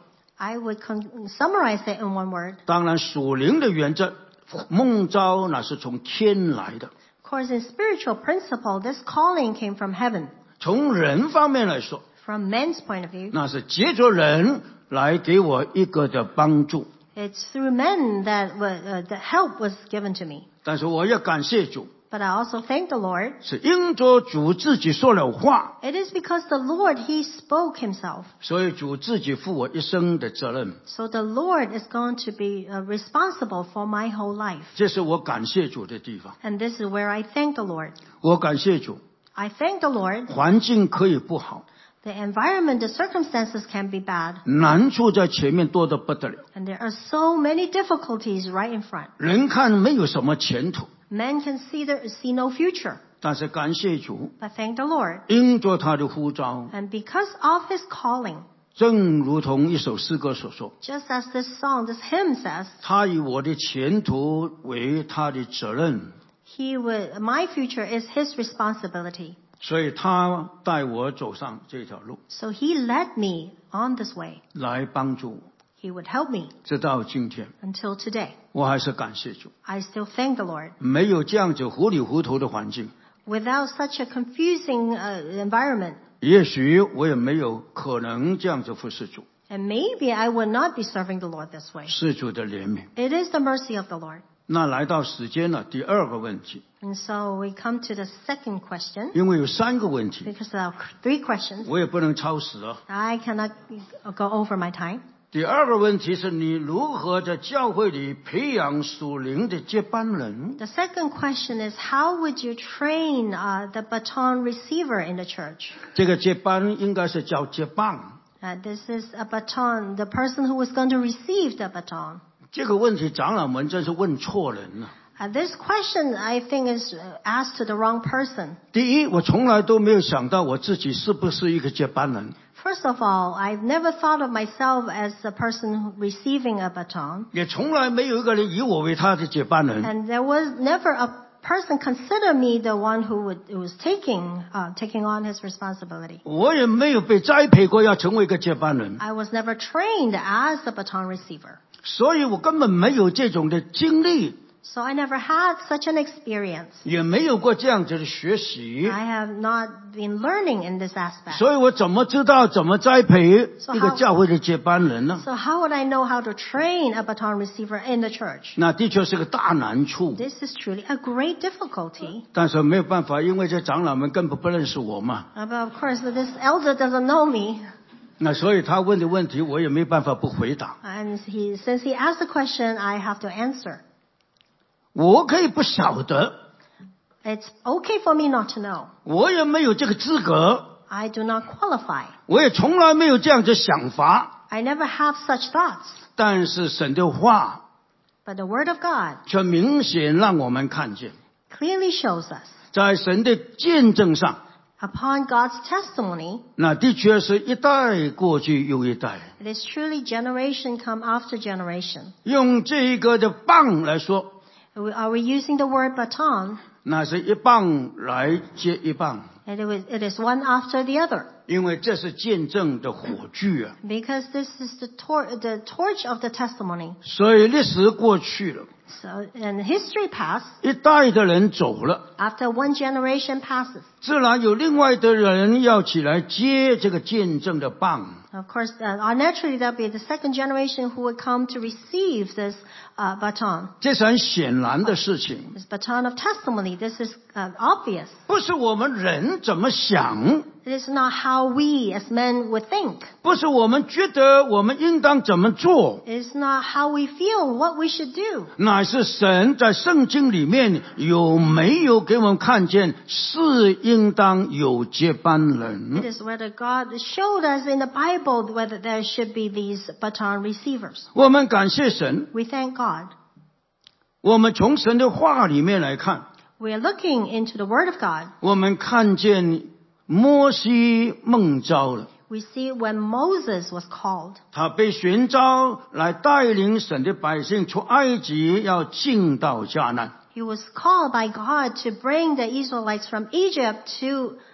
I would con- summarize it in one word. 当然属灵的原则，蒙召那是从天来的。 Of course, in spiritual principle, this calling came from heaven. 从人方面来说， From men's point of view, 那是借着人来给我一个的帮助。 it's through men that wa- uh, the help was given to me. 但是我要感谢主， But I also thank the Lord. 是因着主自己说了话， It is because the Lord, He spoke Himself. 所以主自己负我一生的责任。 So the Lord is going to be uh, responsible for my whole life. 这是我感谢主的地方。 And this is where I thank the Lord. 我感谢主， I thank the Lord. 环境可以不好， The environment, the circumstances can be bad. 难处在前面多得不得了， And there are so many difficulties right in front. 人看没有什么前途。 Men can see, there, see no future. 但是感谢主， But thank the Lord. 因着他的呼召， And because of His calling, 正如同一首诗歌所说， just as this song, this hymn says, 他以我的前途为他的责任， He would, my future is His responsibility. 所以他带我走上这条路， So He led me on this way. 来帮助我。 He would help me 直到今天， until today. 我还是感谢主， I still thank the Lord. 没有这样子糊里糊涂的环境， Without such a confusing uh, environment, 也许我也没有可能这样子服侍主。 and maybe I would not be serving the Lord this way. 是主的怜悯。 It is the mercy of the Lord. 那来到时间了，第二个问题， And so we come to the second question, 因为有三个问题， because there are three questions. 我也不能超时啊。 I cannot go over my time. 第二个问题是你如何在教会里培养属灵的接班人？ The second question is, how would you train uh, the baton receiver in the church? 这个接班应该是叫接棒。 Uh, this is a baton, the person who is going to receive the baton. 这个问题长老们真是问错人了。 Uh, this question, I think, is uh, asked to the wrong person. 第一，我从来都没有想到我自己是不是一个接班人， First of all, I've never thought of myself as the person receiving a baton. 也从来没有一个人以我为他的接班人。 And there was never a person consider me the one who, would, who was taking, uh, taking on his responsibility. 我也没有被栽培过要成为一个接班人， I was never trained as the baton receiver. 所以我根本没有这种的经历， So I never had such an experience. 也没有过这样子的学习， I have not been learning in this aspect. 所以我怎么知道怎么栽培 So 一个 how- 教会的接班人呢？ So how would I know how to train a baton receiver in the church? 那的确是个大难处， This is truly a great difficulty. 但是没有办法，因为这长老们根本不认识我嘛， Uh, But of course, this elder doesn't know me. 那所以他问的问题我也没办法不回答。 And he, since he asked the question, I have to answer. 我可以不晓得， It's okay for me not to know. 我也没有这个资格， I do not qualify. 我也从来没有这样子想法。 I never have such thoughts. 但是神的话 But the Word of God 却明显让我们看见， clearly shows us, 在神的见证上， upon God's testimony, 那的确是一代过去又一代。 it is truly generation come after generation. 用这一个的棒来说， Are we- are we using the word baton? 那是一棒来接一棒， And it, was, it is one after the other. 因为这是见证的火炬啊。 Because this is the, tor- the torch of the testimony. 所以历史过去了， So, and history passed. 一代的人走了， After one generation passes, 自然有另外的人要起来接这个见证的棒。 of course, uh, uh, naturally there'll be the second generation who would come to receive this uh, baton. 这是很显然的事情， This baton of testimony. This is uh, obvious. 不是我们人怎么想， It is not how we as men would think. 不是我们觉得我们应当怎么做， It is not how we feel what we should do. 乃是神在圣经里面有没有给我们看见是应当有接班 It 人。 is whether God showed us in the Bible whether there should be these baton receivers. 我们感谢神， We thank God. 我们从神的话里面来看， We are looking into the Word of God. 我们看见摩西蒙召了， We see when Moses was called. 他被选召来带领神的百姓出埃及，要进到迦南。 He was called by God to bring the Israelites from Egypt to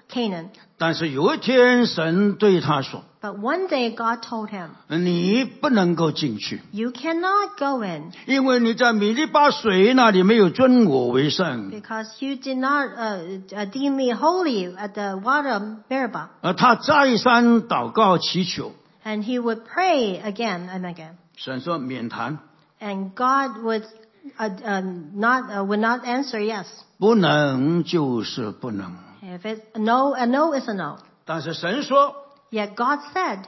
Canaan. 但是有一天神对他说， But one day God told him, 你不能够进去， you cannot go in 因为你在米利巴水那里没有尊我为圣。 because you did not uh, uh, deem me holy at the water of Meribah. 而他再三祷告祈求， And he would pray again and again. 神说免谈， And God would uh, uh, not uh, would not answer yes. 不能就是不能。 If it's a no, a no is a no. 但是神说， Yet God said,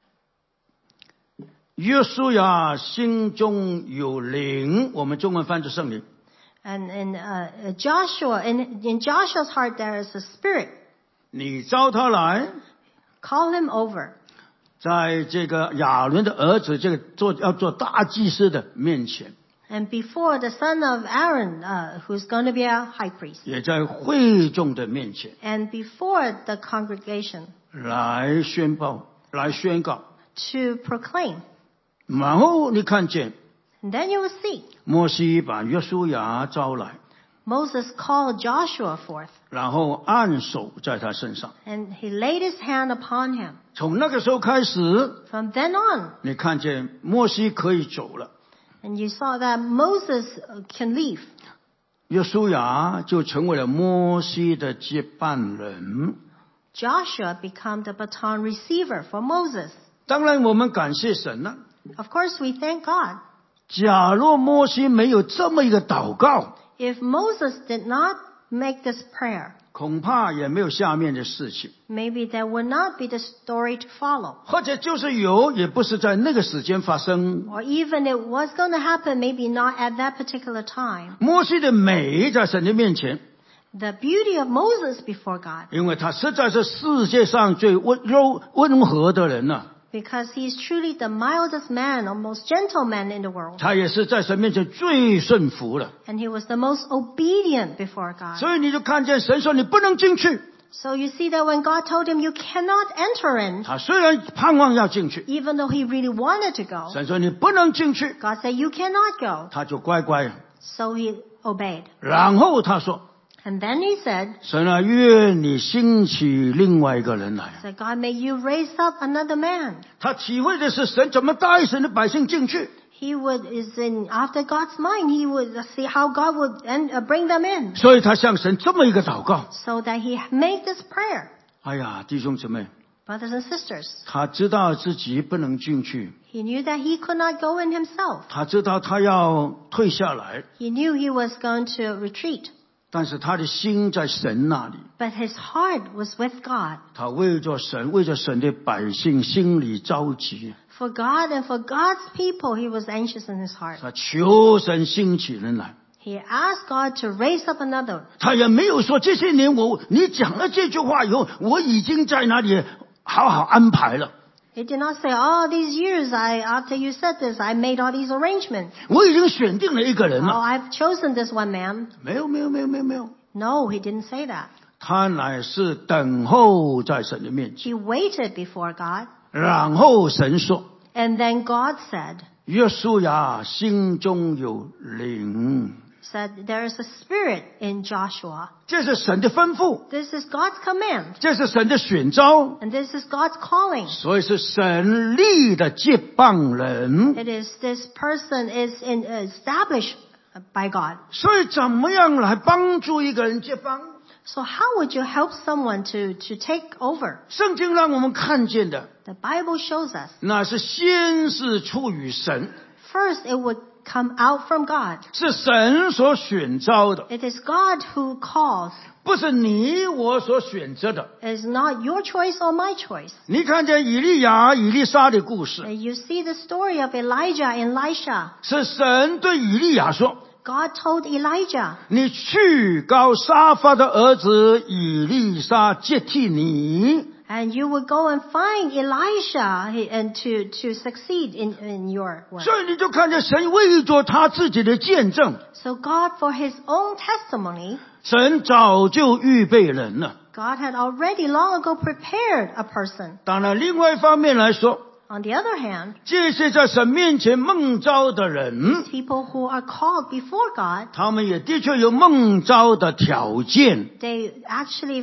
约书亚心中有灵，我们中文翻译圣灵。 and in uh, Joshua, in, in Joshua's heart there is a spirit. 你召他来， Call him over. 在这个亚伦的儿子这个做要做大祭司的面前， And before the son of Aaron, uh, who's going to be a high priest. 也在会众的面前 And before the congregation 来宣报、来宣告。 to proclaim. 然后你看见 And then you will see 摩西把约书亚招来， Moses called Joshua forth. 然后按手在他身上。 And he laid his hand upon him. 从那个时候开始， From then on, 你看见摩西可以走了， and you saw that Moses uh, can leave. 约书亚就成为了摩西的接班人。 Joshua became the baton receiver for Moses. 当然，我们感谢神了。 Of course, we thank God. 假若摩西没有这么一个祷告， If Moses did not make this prayer, 恐怕也没有下面的事情， maybe there would not be the story to follow. 或者就是有，也不是在那个时间发生。 Or even it was going to happen, maybe not at that particular time. 摩西的美在神的面前， The beauty of Moses before God, 因为他实在是世界上最温柔温和的人了、 because he's truly the mildest man or most gentle man in the world. 他也是在神面前最顺服了。 And he was the most obedient before God. 所以你就看见神说你不能进去， So you see that when God told him you cannot enter in, 他虽然盼望要进去， even though he really wanted to go, 神说你不能进去， God said you cannot go. 他就乖乖。 So he obeyed. 然后他说 And then he said, 神啊，愿你兴起另外一个人来。 said, God, may you raise up another man. 他体会的是神怎么带神的百姓进去， He would, is in, after God's mind, he would see how God would and, uh, bring them in. 所以他向神这么一个祷告。 So that he made this prayer. 哎呀，弟兄姊妹， Brothers and sisters, 他知道自己不能进去， he knew that he could not go in himself. 他知道他要退下来， He knew he was going to retreat. 但是他的心在神那里， But his heart was with God. 他为着神，为着神的百姓心里着急， For God and for God's people, he was anxious in his heart. 他求神兴起人来。 He asked God to raise up another. 他也没有说这些年我你讲了这句话以后，我已经在那里好好安排了， He did not say, oh, these years, I, after you said this, I made all these arrangements. 我已经选定了一个人 Oh, 了。 I've chosen this one man. 没有，没有，没有，没有，没有。 No, he didn't say that. 他乃是等候在神的面前， He waited before God. 然后神说 And then God said, 约书亚心中有灵， said, there is a spirit in Joshua. 这是神的吩咐， This is God's command. 这是神的选召， And this is God's calling. 所以是神立的接棒人。 It is this person is in, established by God. 所以怎么样来帮助一个人接棒？ So how would you help someone to, to take over? 圣经让我们看见的， The Bible shows us. 那是先是出于神， First, it would come out from God. 是神所选召的， It is God who calls. 不是你我所选择的。 It is not your choice or my choice. 你看见以利亚、以利沙的故事， And you see the story of Elijah and Elisha. 是神对以利亚说 God told Elijah,：“ 你去告沙发的儿子以利沙接替你。” and you would go and find Elisha and to, to succeed in, in your work. 所以你就看见神为着他自己的见证， So God, for his own testimony, 神早就预备人了。 God had already long ago prepared a person. 当然，另外一方面来说， On the other hand, 这些在神面前蒙召的人， people who are called before God, 他们也的确有蒙召的条件。 they actually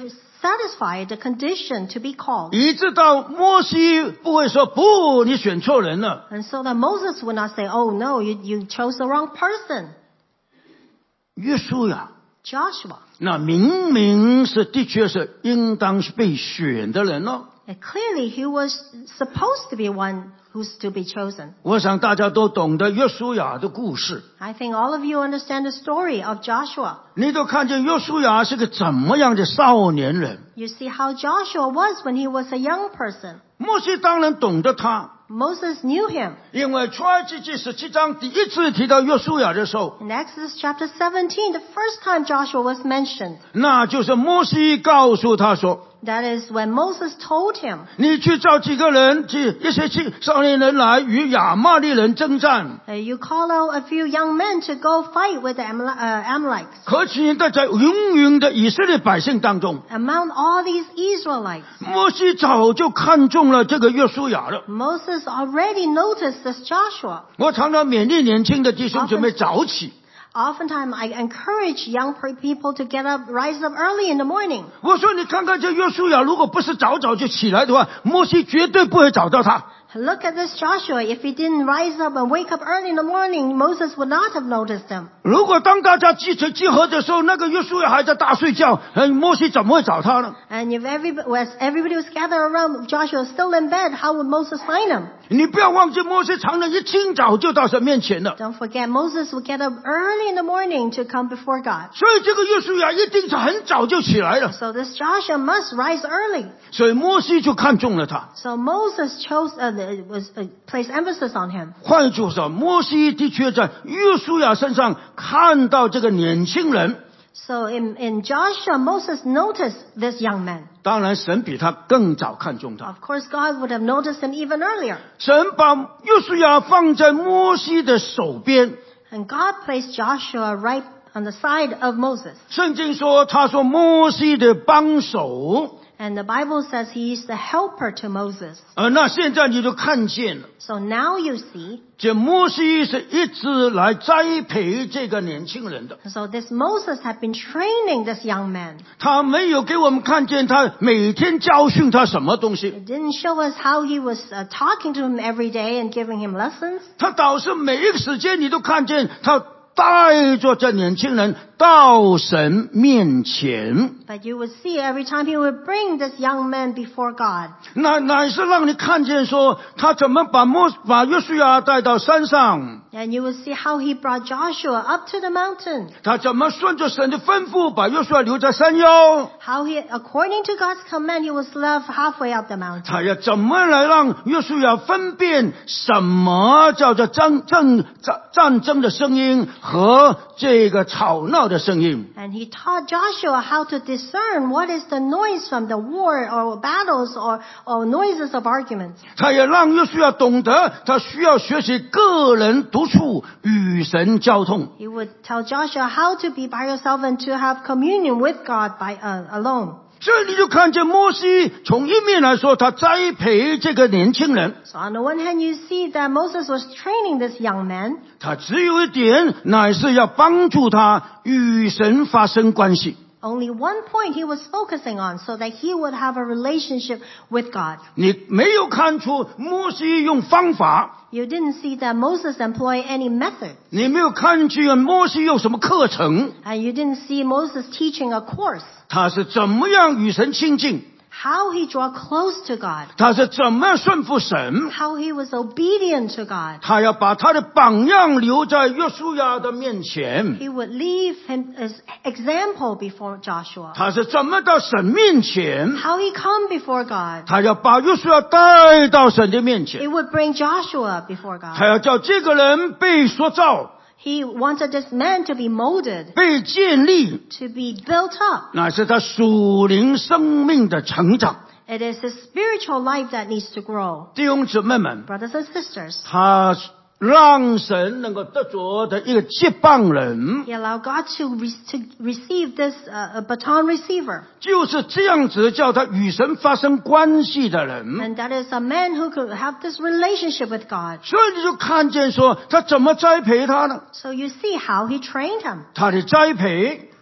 satisfy the condition to be called. 以致到摩西不会说不，你选错人了。 And so that Moses would not say, oh no, you, you chose the wrong person. 约书亚 Joshua. 那明明是的确是应当被选的人哦。 And clearly he was supposed to be one who's to be chosen. 我想大家都懂得约书亚的故事， I think all of you understand the story of Joshua. 你都看见约书亚是个怎么样的少年人。 You see how Joshua was when he was a young person. 摩西当然懂得他， Moses knew him. 因为出埃及记十七章第一次提到约书亚的时候， In Exodus chapter seventeen, the first time Joshua was mentioned, 那就是摩西告诉他说， that is when Moses told him, 你去找几个人，去一些去少年人来与亚玛利人征战， uh, you call out a few young men to go fight with the Amal- uh, Amalekites, 可请带在芸芸的以色列百姓当中。 among all these Israelites. 摩西早就看中了这个约书亚了。 Moses already noticed this Joshua. 我常常勉励年轻的弟兄姊妹早起。 Oftentimes, I encourage young pe- people to get up, rise up early in the morning. 我说你看看这约书亚，如果不是早早就起来的话，摩西绝对不会找到他。 Look at this Joshua. If he didn't rise up and wake up early in the morning, Moses would not have noticed him. 如果当大家集成集合的时候，那个约书亚还在大睡觉，呃摩西怎么会找他呢？ And if everybody was, everybody was gathered around, Joshua was still in bed, how would Moses find him? 你不要忘记，摩西常常一清早就到神面前了。 Don't forget, Moses would get up early in the morning to come before God. 所以这个约书亚一定是很早就起来了， So this Joshua must rise early. 所以摩西就看中了他。 So Moses chose, uh, was uh, placed emphasis on him. 换句话说，摩西的确在约书亚身上看到这个年轻人。 So in, in Joshua, Moses noticed this young man. 当然，神比他更早看中他。 Of course, God would have noticed him even earlier. 神把约书亚放在摩西的手边。 And God placed Joshua right on the side of Moses. 圣经说，他说摩西的帮手。 And the Bible says he is the helper to Moses. 呃，那现在你就看见了， So now you see, 这摩西是一直来栽培这个年轻人的。 so this Moses had been training this young man. 他没有给我们看见他每天教训他什么东西， It didn't show us how he was uh, talking to him every day and giving him lessons. 他倒是每一个时间你都看见他带着这年轻人到神面前。 But you would see every time he would bring this young man before God. 那乃是让你看见说他怎么把摩把约书亚带到山上， And you would see how he brought Joshua up to the mountain. 他怎么顺着神的吩咐把约书亚留在山腰， How he, according to God's command, he was left halfway up the mountain. 他要怎么来让约书亚分辨什么叫做战战战战争的声音和这个吵闹的声音。 And he taught Joshua how to discern what is the noise from the war or battles or, or noises of arguments. 他也让约书亚懂得他需要学习个人独处与神交通。 He would tell Joshua how to be by yourself and to have communion with God by uh, alone. 所以你就看见摩西从一面来说，他栽培这个年轻人， So on the one hand, you see that Moses was training this young man. 他只有一点，乃是要帮助他与神发生关系。 Only one point he was focusing on so that he would have a relationship with God. 你没有看出摩西用方法， You didn't see that Moses employed any method. 你没有看见摩西用什么课程， And you didn't see Moses teaching a course. 他是怎么样与神亲近， How he drew close to God. 他是怎么样顺服神。 How he was obedient to God. 他要把他的榜样留在约书亚的面前。 He would leave him as example before Joshua. 他是怎么到神面前？ How he come before God. 他要把约书亚带到神的面 He 前。 would bring Joshua before God. 他要叫这个人被塑造、 He wanted this man to be molded, 被建立， to be built up. 乃是他属灵生命的成长。 It is his spiritual life that needs to grow. 弟兄姊妹们， Brothers and sisters, 他让神能够得着的一个接棒人， he allowed God to, re- to receive this uh, baton receiver. 就是这样子叫他与神发生关系的人。 And that is a man who could have this relationship with God. 所以你就看见说，他怎么栽培他呢？ So you see how he trained him. 他的栽培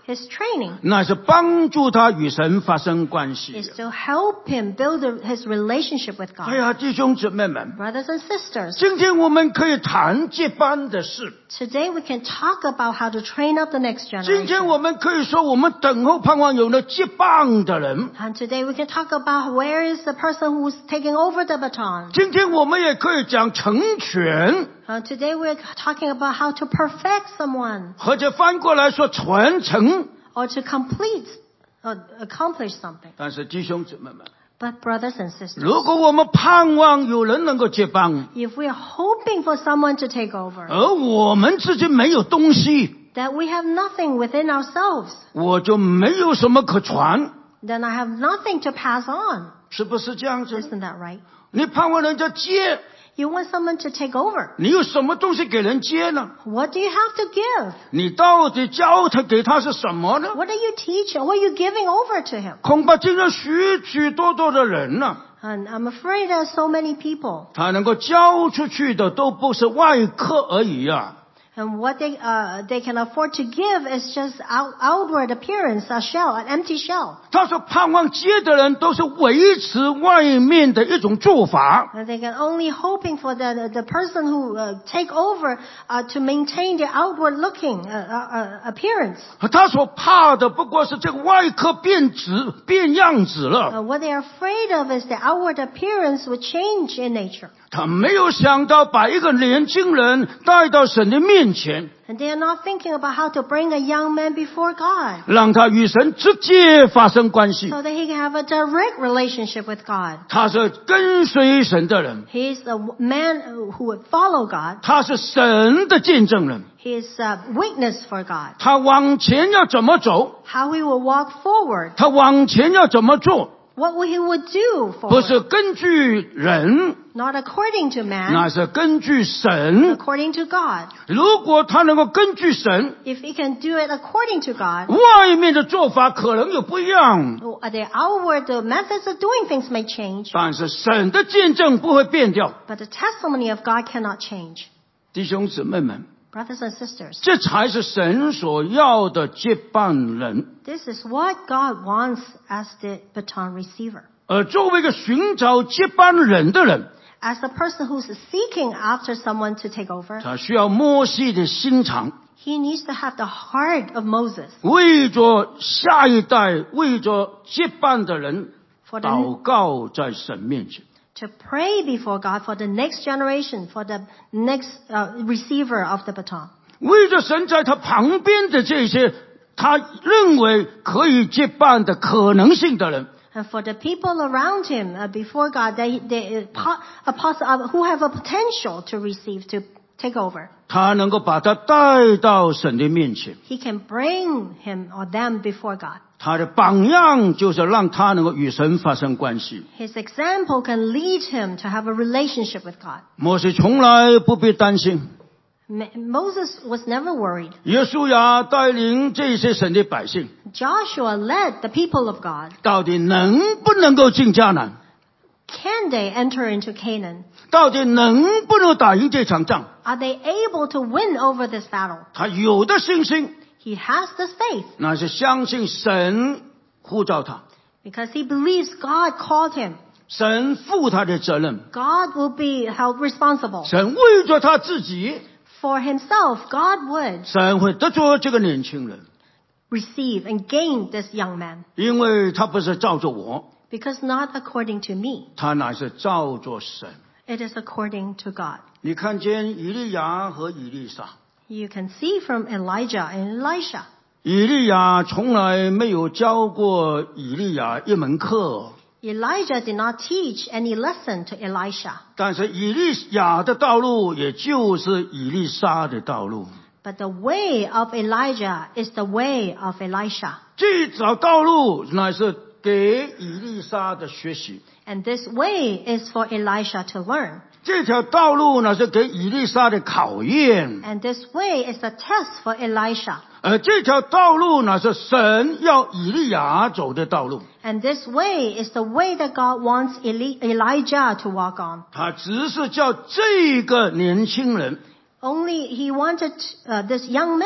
His training 那是帮助他与神发生关系。 is to help him build a- his relationship with 哎 God. 呀，弟兄姊妹们， Brothers and sisters, 今天我们可以谈接班的事。 today we can talk about how to train up the next 今天 generation. 我们可以说，我们等候盼望有了接棒的人。 And today we can talk about where is the person who's taking over the baton. 今天我们也可以讲成全， Uh, today we're talking about how to perfect someone 或者翻过来说传承。 or to complete, or accomplish something. 但是弟兄姊妹们， But brothers and sisters, 如果我们盼望有人能够接棒， if we are hoping for someone to take over, 而我们自己没有东西， that we have nothing within ourselves, 我就没有什么可传， then I have nothing to pass on. 是不是这样子？ Isn't that right? 你盼望人家接， You want someone to take over. 你有什么东西给人接呢？ What do you have to give? 你到底教他给他是什么呢？ What are you teaching? What are you giving over to him? 恐怕今天许许多多的人呢、 And I'm afraid there's so many people. 他能够教出去的都不是外科而已啊。 And what they, uh, they can afford to give is just out, outward appearance, a shell, an empty shell. 他说盼望接的人都是维持外面的一种做法， And they can only hoping for the, the, the person who uh, take over uh, to maintain their outward looking uh, uh, appearance. 他所怕的不过是这个外科变质变样子了。 Uh, what they are afraid of is the outward appearance would change in nature. 他没有想到把一个年轻人带到神的面前， And they are not thinking about how to bring a young man before God 让他与神直接发生关系。 so that he can have a direct relationship with God. 他是跟随神的人， He is a man who would follow God. 他是神的见证人。 He is a witness for God. 他往前要怎么走， How he will walk forward. 他往前要怎么做， What he would do 不是 forward. 根据人， Not according to 那 man, 是根据神。 according to God. 如果他能够根据神， If he can do it according to God, 外面的做法可能有不一样， the outward, the methods of doing things may change, 但是神的见证不会变掉。 but the testimony of God cannot change. 弟兄姊妹们， Brothers and sisters, 这才是神所要的接班人。 this is what God wants as the baton receiver. 而作为一个寻找接班人的人， As a person who's seeking after someone to take over, 他需要摩西的心肠， he needs to have the heart of Moses 为着下一代，为着接班的人 for the, 祷告在神面前。 to pray before God for the next generation, for the next uh, receiver of the baton. 为着神在他旁边的这些他认为可以接班的可能性的人， And for the people around him uh, before God, they, they, uh, a poss- uh, who have a potential to receive, to take over, 他能够把他带到神的面前。 he can bring him or them before God. 他的榜样就是让他能够与神发生关系。 His example can lead him to have a relationship with God. 摩西从来不必担心， Ma- Moses was never worried. 耶稣亚带领这些神的百姓， Joshua led the people of God. 到底能不能够进迦南？ Can they enter into Canaan? 到底能不能打赢这场仗？ Are they able to win over this battle? 他有的信心， He has this faith 那是相信神呼召他， because he believes God called him. 神负他的责任， God will be held responsible. 神为着他自己， For himself, God would 神会得着这个年轻人， receive and gain this young man 因为他不是照着我， because not according to me. 他乃是照着神。 It is according to God. 你看见以利亚和以利沙， You can see from Elijah and Elisha. 以利亚从来没有教过以利亚一门课， Elijah did not teach any lesson to Elisha. 但是以利亚的道路也就是以利沙的道路。 But the way of Elijah is the way of Elisha. 这条道路乃是给以利沙的学习， And this way is for Elisha to learn. 这条道路乃是给以利沙的考验， And this way is a test for Elisha. 而这条道路乃是神要以利亚走的道路。 And this way is the way that God wants Eli- Elijah to walk on. 他只是叫这个年轻人 Only he wanted uh, this young man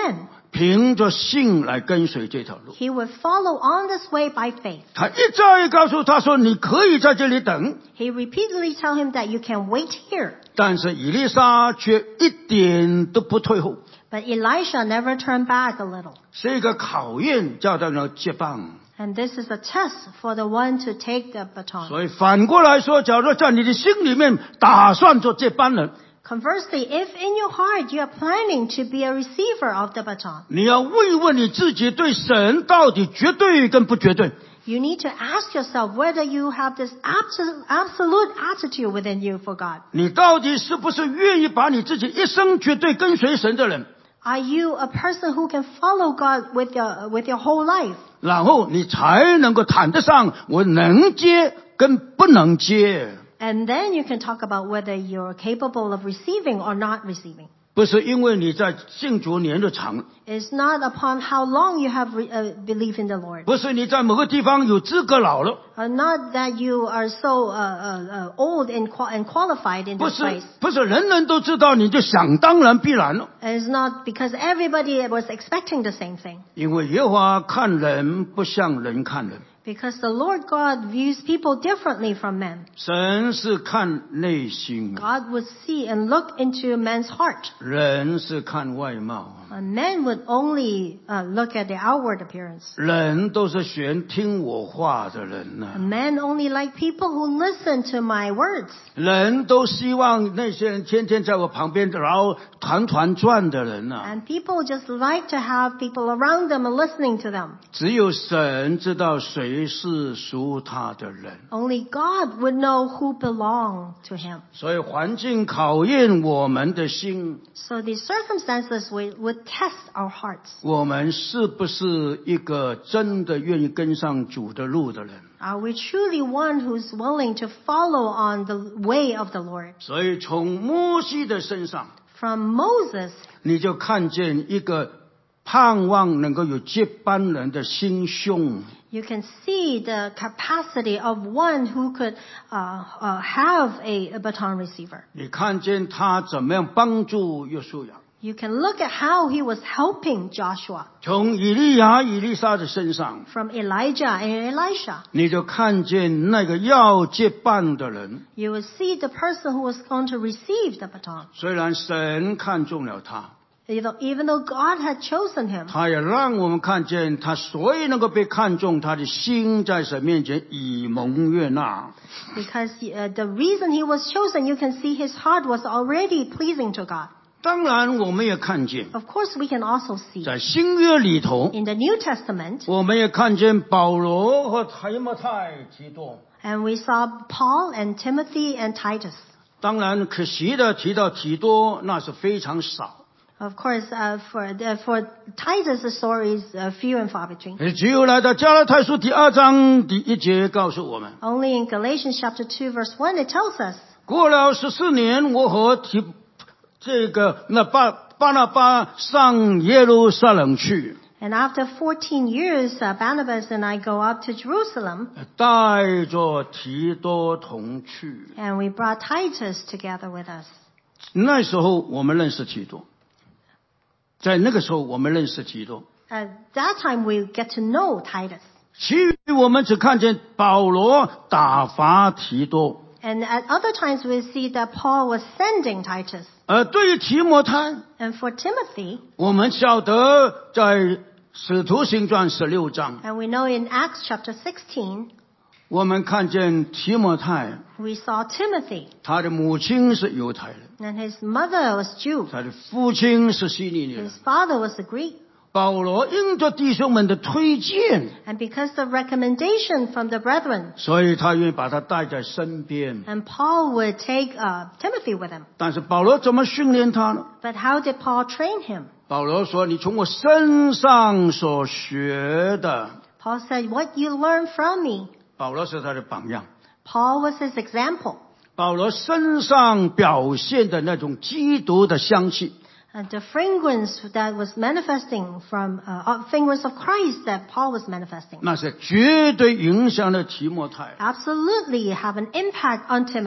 凭着信来跟随这条路。 He would follow on this way by faith. 他一再告诉他说，你可以在这里等。 He repeatedly tell him that you can wait here. 但是以利沙却一点都不退后， But Elisha never turned back a little. 是一个考验，叫他们接棒。 And this is a test for the one to take the baton. 所以反过来说，假如在你的心里面打算做接班人， Conversely, if in your heart you are planning to be a receiver of the baton, 你要问一问你自己，对神到底绝对跟不绝对？ you need to ask yourself whether you have this absolute, absolute attitude within you for God. 你到底是不是愿意把你自己一生绝对跟随神的人？ Are you a person who can follow God with your, with your whole life? 然后你才能够谈得上我能接跟不能接。 And then you can talk about whether you're capable of receiving or not receiving. 不是因为你在信主年的长， It's not upon how long you have re, uh, believed in the Lord. 不是你在某个地方有资格老了， Uh, not that you are so uh, uh, uh, old and, qual- and qualified in 不 this 是 place. 不是人人都知道，你就想当然必然了。 It's not because everybody was expecting the same thing. 因为耶和华看人不像人看人， Because the Lord God views people differently from men. 神是看内心， God would see and look into man's heart. 人是看外貌。 Uh, men would only uh, look at the outward appearance. 人都是选听我话的人呐、 Men only like people who listen to my words. 人都希望那些人天天在我旁边，然后团团转的人呐、 And people just like to have people around them and listening to them. 只有神知道谁是属他的人， Only God would know who belong to him. 所以环境考验我们的心， So these circumstances would, would test our hearts. 我们是不是一个真的愿意跟上主的路的人？ Are we truly one who's willing to follow on the way of the Lord? 所以从摩西的身上， From Moses, 你就看见一个盼望能够有接班人的心胸。 you can see the capacity of one who could uh, uh, have a, a baton receiver. 你看见他怎么样帮助约书亚？ You can look at how he was helping Joshua. 从以利亚、以利沙的身上， From Elijah and Elisha, 你就看见那个要接班的人。 you will see the person who was going to receive the baton. 虽然神看中了他， Even though, even though God had chosen him, 他也让我们看见他所以能够被看中，他的心在神面前以蒙悦纳。 because he, uh, the reason he was chosen, you can see his heart was already pleasing to God. 当然，我们也看见 Of course, we can also see 在新约里头， in the New Testament, 我们也看见保罗和提摩太提多。 and we saw Paul and Timothy and Titus. 当然，可惜的提到提多，那是非常少。 Of course, uh, for the, for Titus, the story is uh, few and far between. 只有来到加拉太书第二章第一节告诉我们， Only in Galatians chapter two, verse one, it tells us, 过了十四年，我和提这个那巴巴拿巴上耶路撒冷去， and after fourteen years, uh, Barnabas and I go up to Jerusalem, 带着提多同去。 and we brought Titus together with us. 那时候我们认识提多，在那个时候我们认识提多， At that time, we get to know Titus. 其余我们只看见保罗打发提多。 And at other times, we see that Paul was sending Titus. 而对于提摩太， And for Timothy, 我们晓得在使徒行传十六章， and we know in Acts chapter sixteen, 我们看见提摩太， we saw Timothy, 他的母亲是犹太人， and his mother was Jew. 他的父亲是希利尼人 His。father was a Greek. 保罗因着弟兄们的推荐， And because the recommendation from the brethren, 所以他愿意把他带在身边。 and Paul would take uh, Timothy with him. 但是保罗怎么训练他呢？ But how did Paul train him? 保罗说：“你从我身上所学的。 Paul said, what you learn from me. ” 保罗是他的榜样。 Paul was his example. 保罗身上表现的那种基督的香气， And the fragrance that was manifesting from uh, uh, fragrance of Christ that Paul was manifesting 那是绝对影响了提摩太。 absolutely have an impact on Timothy.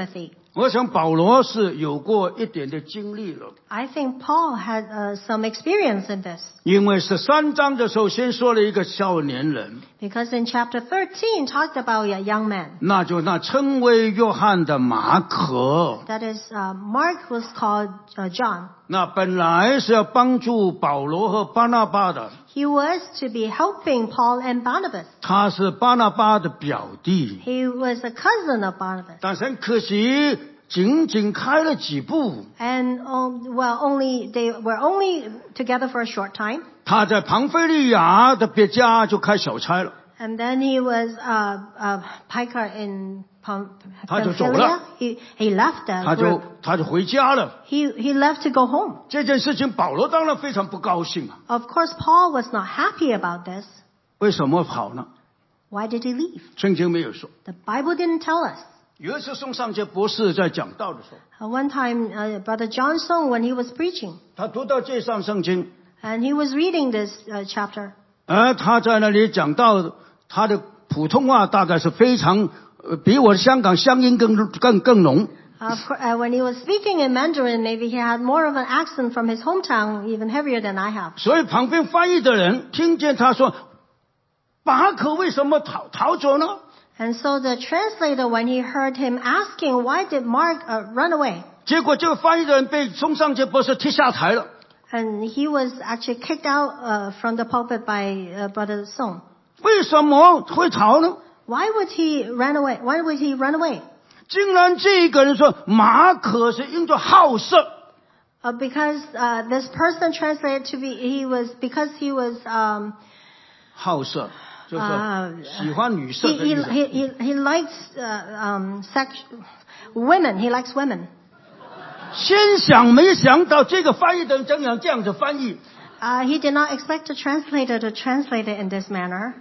我想保罗是有过一点的经历了， I think Paul had uh, some experience in this. 因为十三章的时候先说了一个少年人， Because in chapter thirteen talked about a young man. 那就那称为约翰的马可， That is, uh, Mark was called uh, John. 那本来是要帮助保罗和巴拿巴的， He was to be helping Paul and Barnabas. 他是巴拿巴的表弟， He was a cousin of Barnabas. 但是很可惜仅仅开了几步， And, um, well, only, they were only together for a short time. 他在庞菲利亚的别家就开小差了， And then he was uh, a piker in Pam- 他就走了。 Pamphylia. He, he left 他 the 就 group. 他就回家了。 He, he left to go home. 这件事情保罗当然非常不高兴啊， Of course, Paul was not happy about this. 为什么跑呢？ Why did he leave? 圣经没有说。 The Bible didn't tell us. 有一次宋尚杰博士在讲道的时候， Uh, one time, uh, Brother John Song, when he was preaching, 他读到这上圣经， and he was reading this uh, chapter, 而他在那里讲到他的普通话大概是非常呃比我的香港乡音更更更浓。 uh, of cour- uh, when he was speaking in Mandarin, maybe he had more of an accent from his hometown, even heavier than I have. 所以旁边翻译的人听见他说马可为什么逃逃走呢？ And so the translator, when he heard him asking, why did Mark uh, run away? 结果这个翻译的人被宋尚杰博士踢下台了。 And he was actually kicked out uh, from the pulpit by uh, Brother Song. 为什么会逃呢？ Why would he run away? Why would he run away? 竟然这个人说马可是因着好色， Uh, because uh, this person translated to be, he was, because he was, um, 好色就是啊喜欢女色 he, 的意 he, 思。 he, he, he likes uh, um, sex, women. He likes women. 先想没想到这个翻译的人怎样这样子翻译， Uh, he did not expect the translator to translate it in this manner.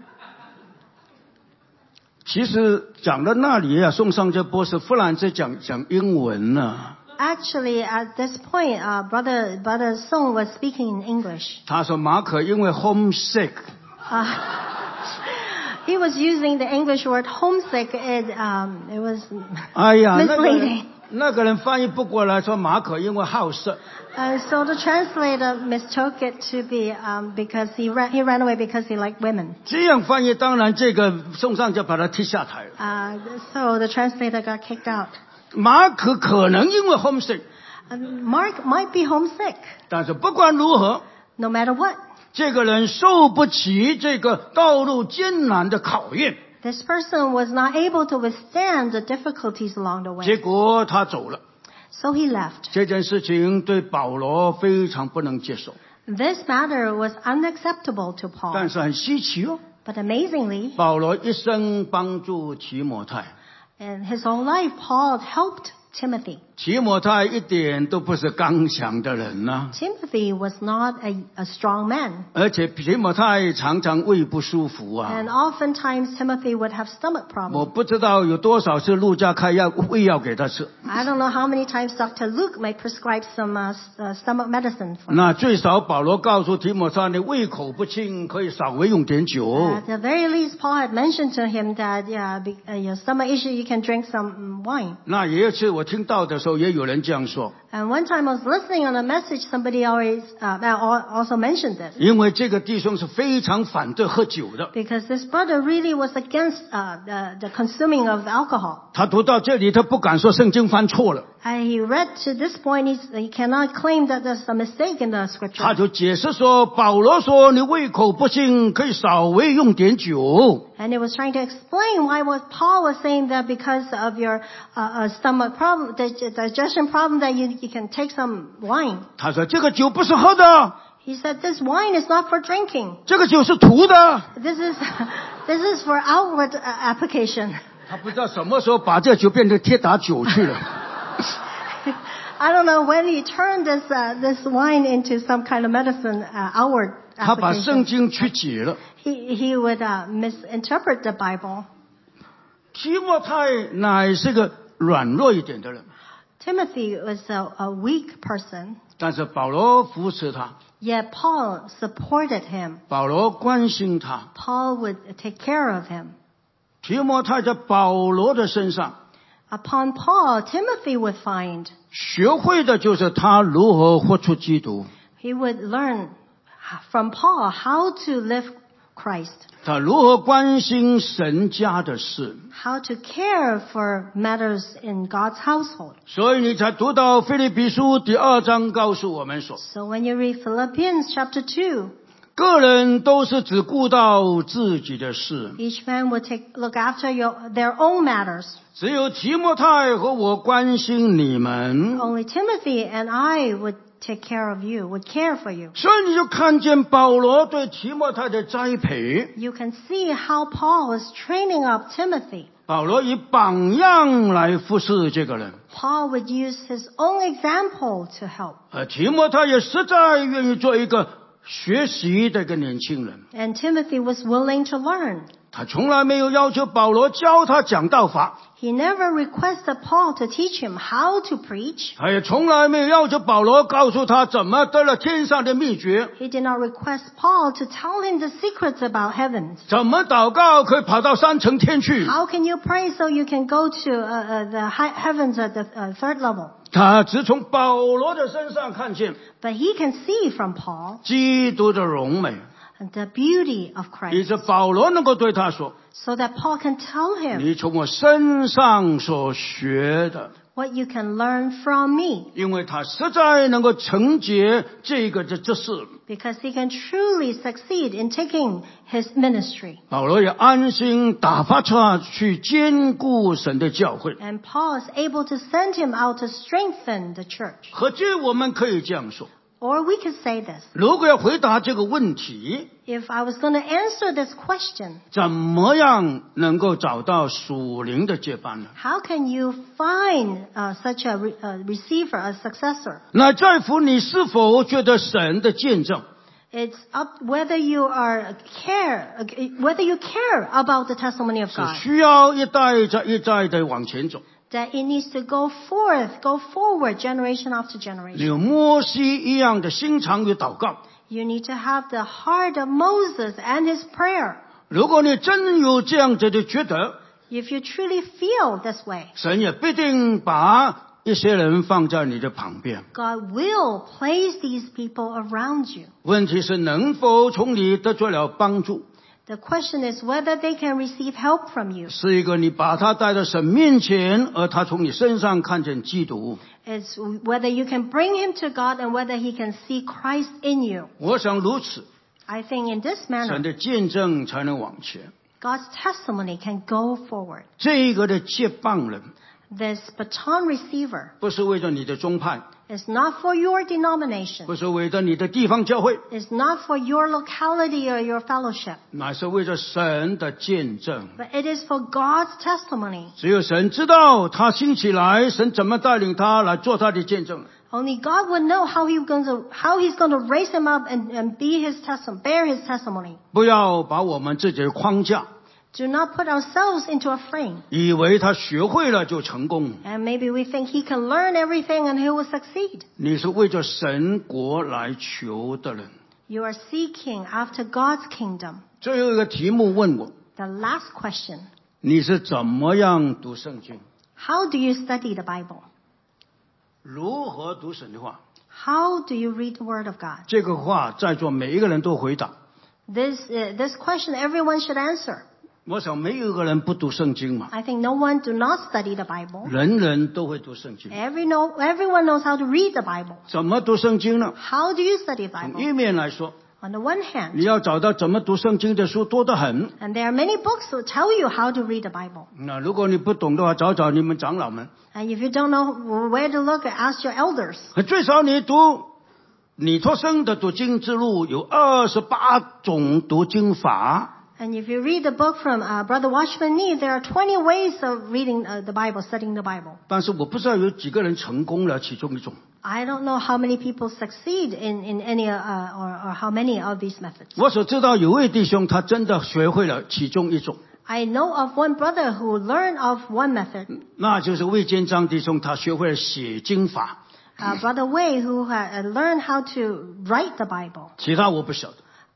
其实讲到那里啊，宋尚杰博士忽然在讲讲英文呢、啊。 Actually, at this point, uh, brother brother Song was speaking in English. 他说马可因为 homesick， Uh, he was using the English word homesick. It um, it was 哎呀，那个 misleading. 人那个人翻译不过来，说马可因为好色。 Uh, so the translator mistook it to be um, because he ran, he ran away because he liked women. 这样翻译，当然这个宋尚就把他踢下台了。 Uh, so the translator got kicked out. 马可可能因为 homesick， And Mark might be homesick. 但是不管如何， No matter what, 这个人受不起这个道路艰难的考验， this person was not able to withstand the difficulties along the 结 way. 果他走了。 So he left. 这件事情对保罗非常不能接受， This matter was unacceptable to 但 Paul. 是很稀奇哦。 But amazingly, 保罗一生帮助提摩太， in his whole life, Paul helped Timothy. 提摩太一点都不是刚强的人呐、 Timothy was not a, a strong man. 而且提摩太常常胃不舒服啊。 And oftentimes Timothy would have stomach 我 problems. 不知道有多少次陆家开药胃药给他吃， I don't know how many times Doctor Luke might prescribe some uh, s- uh, stomach medicine for him. 那最少保罗告诉提摩太，你胃口不清，可以稍微用点酒。 At the very least, Paul had mentioned to him that, yeah, be, uh, your stomach issue, you can drink some mm, wine. 那也有一次我听到的时候，也有人这样说， And one time I was listening on a message, somebody always uh, al- also mentioned this. 因为这个弟兄是非常反对喝酒的。 Because this brother really was against uh, the, the consuming of alcohol. 他读到这里，他不敢说圣经翻错了， And he read to this point, he's, he cannot claim that there's a mistake in the scripture. 他就解释说，保罗说你胃口不清，可以稍微用点酒。 And he was trying to explain why what Paul was saying that because of your uh, uh, stomach problem, the digestion problem, that you, you can take some wine. 他说这个酒不是喝的， He said this wine is not for drinking. 这个酒是涂的。 This is this is for outward uh, application. 他不知道什么时候把这个酒变成铁打酒去了。 I don't know when he turned this uh, this wine into some kind of medicine uh, outward 他把圣 application. 经曲解了。 He he would uh, misinterpret the Bible. 提摩太乃是个软弱一点的人， Timothy was a, a weak person, 但是保罗扶持他， yet Paul supported him. 保罗关心他。 Paul would take care of him. 提摩太在保罗的身上， Upon Paul, Timothy would find 学会的就是他如何活出基督， he would learn from Paul how to live Christ, 他如何关心神家的事。 how to care for matters in God's household. 所以你才读到腓立比书第二章告诉我们说， So when you read Philippians chapter two, 个人都是只顾到自己的事， each man would take look after your, their own matters. 只有提摩太和我关心你们。 Only Timothy and I would take care of you, would care for you. 所以你就看见保罗对提摩太的栽培， You can see how Paul is training up Timothy. 保罗以榜样来服侍这个人， Paul would use his own example to help. 而提摩太也实在愿意做一个学习的一个年轻人。 And Timothy was willing to learn. 他从来没有要求保罗教他讲道法， He never requested Paul to teach him how to preach. 他也从来没有要求保罗告诉他怎么得了天上的秘诀， He did not request Paul to tell him the secrets about heavens. 怎么祷告可以跑到三层天去。 How can you pray so you can go to uh, uh, the high heavens at the uh, third level? 他只从保罗的身上看见 But he can see from Paul 基督的荣美， the beauty of 以 Christ, 致保罗能够对他说， so that Paul can tell him 你从我身上所学的， what you can learn from me, 因为他实在能够承接这个的这事。 because he can truly succeed in taking his ministry. 保罗也安心打发他去兼顾神的教会。 And Paul is able to send him out to strengthen the church. 和这我们可以这样说， Or we could say this. 如果要回答这个问题， If I was going to answer this question, 怎么样能够找到属灵的接班呢？ how can you find uh, such a re- uh, receiver, a successor? 那在乎你是否觉得神的见证， It's up whether you are care, uh, whether you care about the testimony of 是 God. 需要一代再一代的往前走。 That it needs to go forth, go forward, generation after 你 generation. 有摩西一样的心肠与祷告。 You need to have the heart of Moses and his prayer. 如果你真有这样子的觉得， If you truly feel this way, 神也必定把一些人放在你的旁边。 God will place these people around you. 问题是能否从你得到了帮助， The question is whether they can receive help from you. 是一个你把他带到神面前，而他从你身上看见基督。 It's whether you can bring him to God and whether he can see Christ in you. 我想如此， I think in this 神 manner, 的见证才能往前。 God's testimony can go forward. 这一个的接棒人， This baton receiver 不是为了你的宗派， is not for your denomination. 不是为了你的地方教会， It's not for your locality or your fellowship. 乃是为了神的见证。 But it is for God's testimony. 只有神知道他兴起来，神怎么带领他来做他的见证。 Only God would know how he's going to, how he's going to raise him up and, and be his testimony, bear his testimony. 不要把我们自己的框架， Do not put ourselves into a frame. 以为他学会了就成功。 And maybe we think he can learn everything and he will succeed. 你是为着神国来求的人。 You are seeking after God's kingdom. 最后一个题目问我， The last question, 你是怎么样读圣经？ how do you study the Bible? 如何读神的话？ How do you read the Word of God? 这个话在座每一个人都回答。 This, uh, this question everyone should answer. 我想没有一个人不读圣经嘛， I think no one do not study the Bible. 人人都会读圣经。 Every know, everyone knows how to read the Bible. 怎么读圣经呢？ How do you study the 从 Bible? 一面来说， On the one hand, 你要找到怎么读圣经的书多得很。 and there are many books that tell you how to read the Bible. 那如果你不懂的话，找找你们长老们。 And if you don't know where to look, ask your elders. 最少你读你托生的读经之路有二十八种读经法。 And if you read the book from uh, Brother Watchman Nee, there are twenty ways of reading uh, the Bible, studying the Bible. 但是我不知道有几个人成功了其中一种。 I don't know how many people succeed in, in any uh, or, or how many of these methods. 我所知道有位弟兄他真的学会了其中一种， I know of one brother who learned of one method, 那就是魏建章弟兄，他学会了写经法， uh, Brother Wei who had uh, learned how to write the Bible. 其他我不晓得。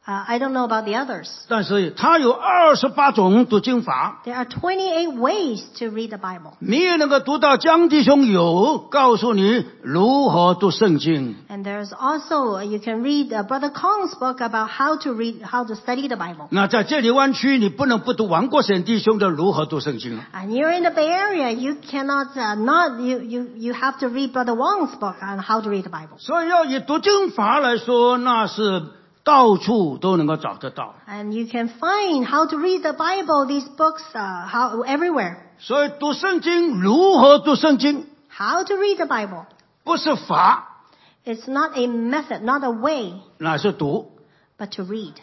Uh, I don't know about the others. 但是它有二十八种读经法， There are twenty-eight ways to read the Bible. 你也能够读到江弟兄有告诉你如何读圣经。 And there's also, you can read uh, Brother Kong's book about how to read, how to study the Bible. 那在这里湾区，你不能不读王国贤弟兄的如何读圣经。 And you're in the Bay Area, you cannot uh, not, you, you, you have to read Brother Wong's book on how to read the Bible. 所以要以读经法来说，那是到处都能够找得到。 And you can find how to read the Bible, these books, uh, how, everywhere. 所以读圣经，如何读圣经， How to read the Bible. 不是法， It's not a method, not a way, 那是读。 but to read.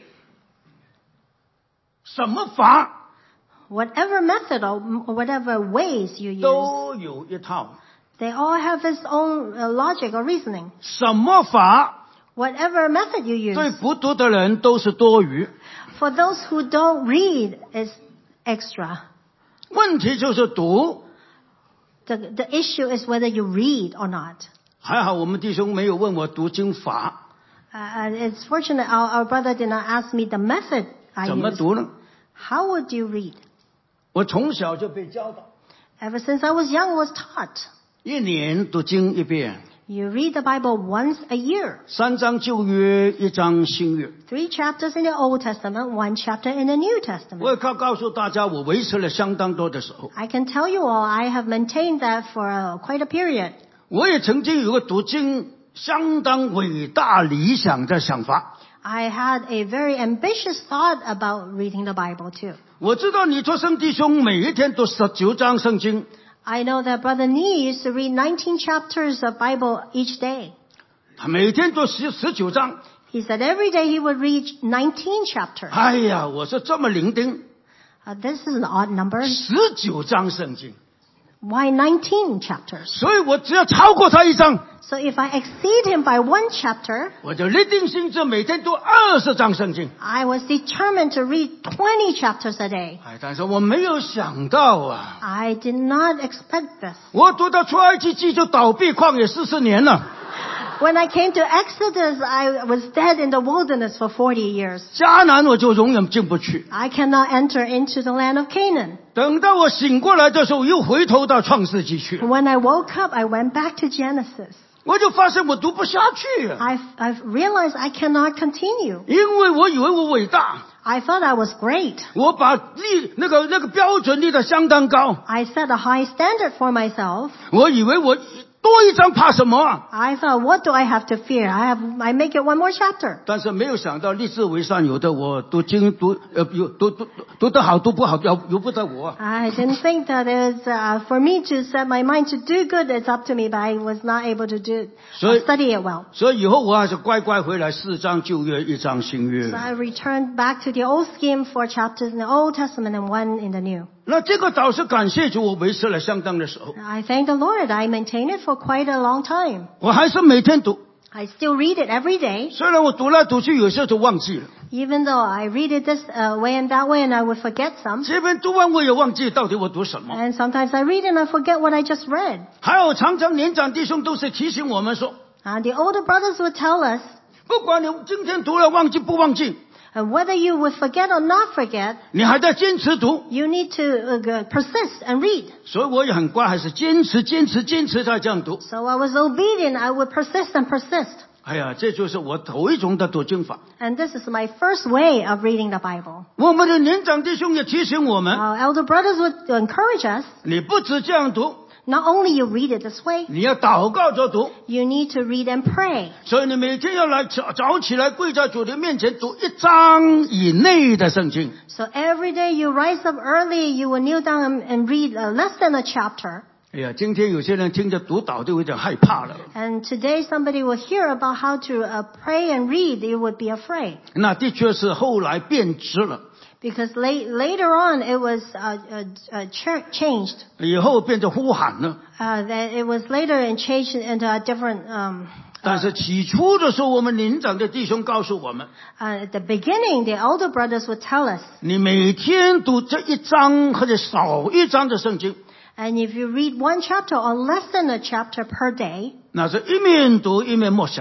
什么法 Whatever method or whatever ways you use, 都有一套， they all have its own uh, logic or reasoning. 什么法 Whatever method you 对 use, 不读的人都是多余。 for those who don't read, is extra. 问题就是读。 The, the issue is whether you read or not. 还好我们弟兄没有问我读经法 Uh, and it's fortunate our, our brother did not ask me the method I 怎么 use. 读呢？ How would you read? 我从小就被教导， Ever since I was young, I was taught. 一年读经一遍， You read the Bible once a year. 三章旧约，一章新约。 Three chapters in the Old Testament, one chapter in the New 我 Testament. 也告告诉大家，我维持了相当多的时候。 I can tell you all, I have maintained that for uh, quite a period. 我也曾经有个读经相当伟大理想的想法。 I had a very ambitious thought about reading the Bible too. 我知道你做圣弟兄每一天读十九章圣经， I know that Brother Nee used to read nineteen chapters of Bible each day. 他每天读十十九章。 He said every day he would read nineteen chapters. 哎呀，我说这么伶仃， Uh, this is an odd number. 十九章圣经， Why nineteen chapters? 所以我只要超过他一章， So if I exceed him by one chapter, 我就立定心志每天读二十章圣经。 I was determined to read twenty chapters a day. 哎，但是我没有想到啊， I did not expect this. 我读到出埃及记就倒闭旷野四十年了， When I came to Exodus, I was dead in the wilderness for forty years. 迦南我就永远进不去。 I cannot enter into the land of Canaan. 等到我醒过来的时候，又回头到创世纪去了， When I woke up, I went back to Genesis. 我就发现我读不下去啊， I've, I've realized I cannot continue. 因为我以为我伟大， I thought I was great. 我把立那个那个标准立得相当高， I set a high standard for myself. 我以为我多一章怕什么啊？ I thought, what do I have to fear? I have, I make it one more chapter. 但是没有想到立志为善，有的我读经读呃有读读读得好，读不好由由不得我啊。 I didn't think that it was uh, for me to set my mind to do good. It's up to me, but I was not able to do So- uh, study it well. 所以以后我还是乖乖回来，四章旧约，一章新约 So。I returned back to the old scheme, four chapters in the Old Testament and one in the New. 那这个倒是感谢主，我维持了相当的时候， I thank the Lord. I maintained it for quite a long time. 我还是每天读， I still read it every day, 虽然我读来读去，有时候就忘记了， even though I read it this uh, way and that way, and I would forget some. 这边读完我也忘记到底我读什么。 And sometimes I read and I forget what I just read. 还有常常年长弟兄都是提醒我们说， Uh, the older brothers would tell us, 不管你今天读了忘记不忘记， uh, whether you would forget or not forget, 你还在坚持读。 you need to uh, g- persist and read. 所以我也很乖，还是坚持坚持坚持才这样读。 So I was obedient. I would persist and persist. 哎呀，这就是我头一种的读经法。 And this is my first way of reading the Bible. 我们的年长弟兄也提醒我们， Our elder brothers would encourage us, 你不止这样读， not only you read it this way, 你要祷告着读。 you need to read and pray. 所以你每天要来早早起来跪在主的面前读一章以内的圣经。 So every day you rise up early, you will kneel down and read uh, less than a chapter. 哎呀，今天有些人听着读祷就有点害怕了。 And today somebody will hear about how to uh, pray and read, you would be afraid. 那的确是后来变质了， Because late, later on it was uh, uh, uh, ch- changed. 以后变成呼喊了。 Uh, that it was later and changed into a different... Um, 但是起初的时候，我们年长的弟兄告诉我们， uh, at the beginning, the older brothers would tell us, 你每天读这一章或者少一章的圣经， and if you read one chapter or less than a chapter per day, 那是一面读一面默想。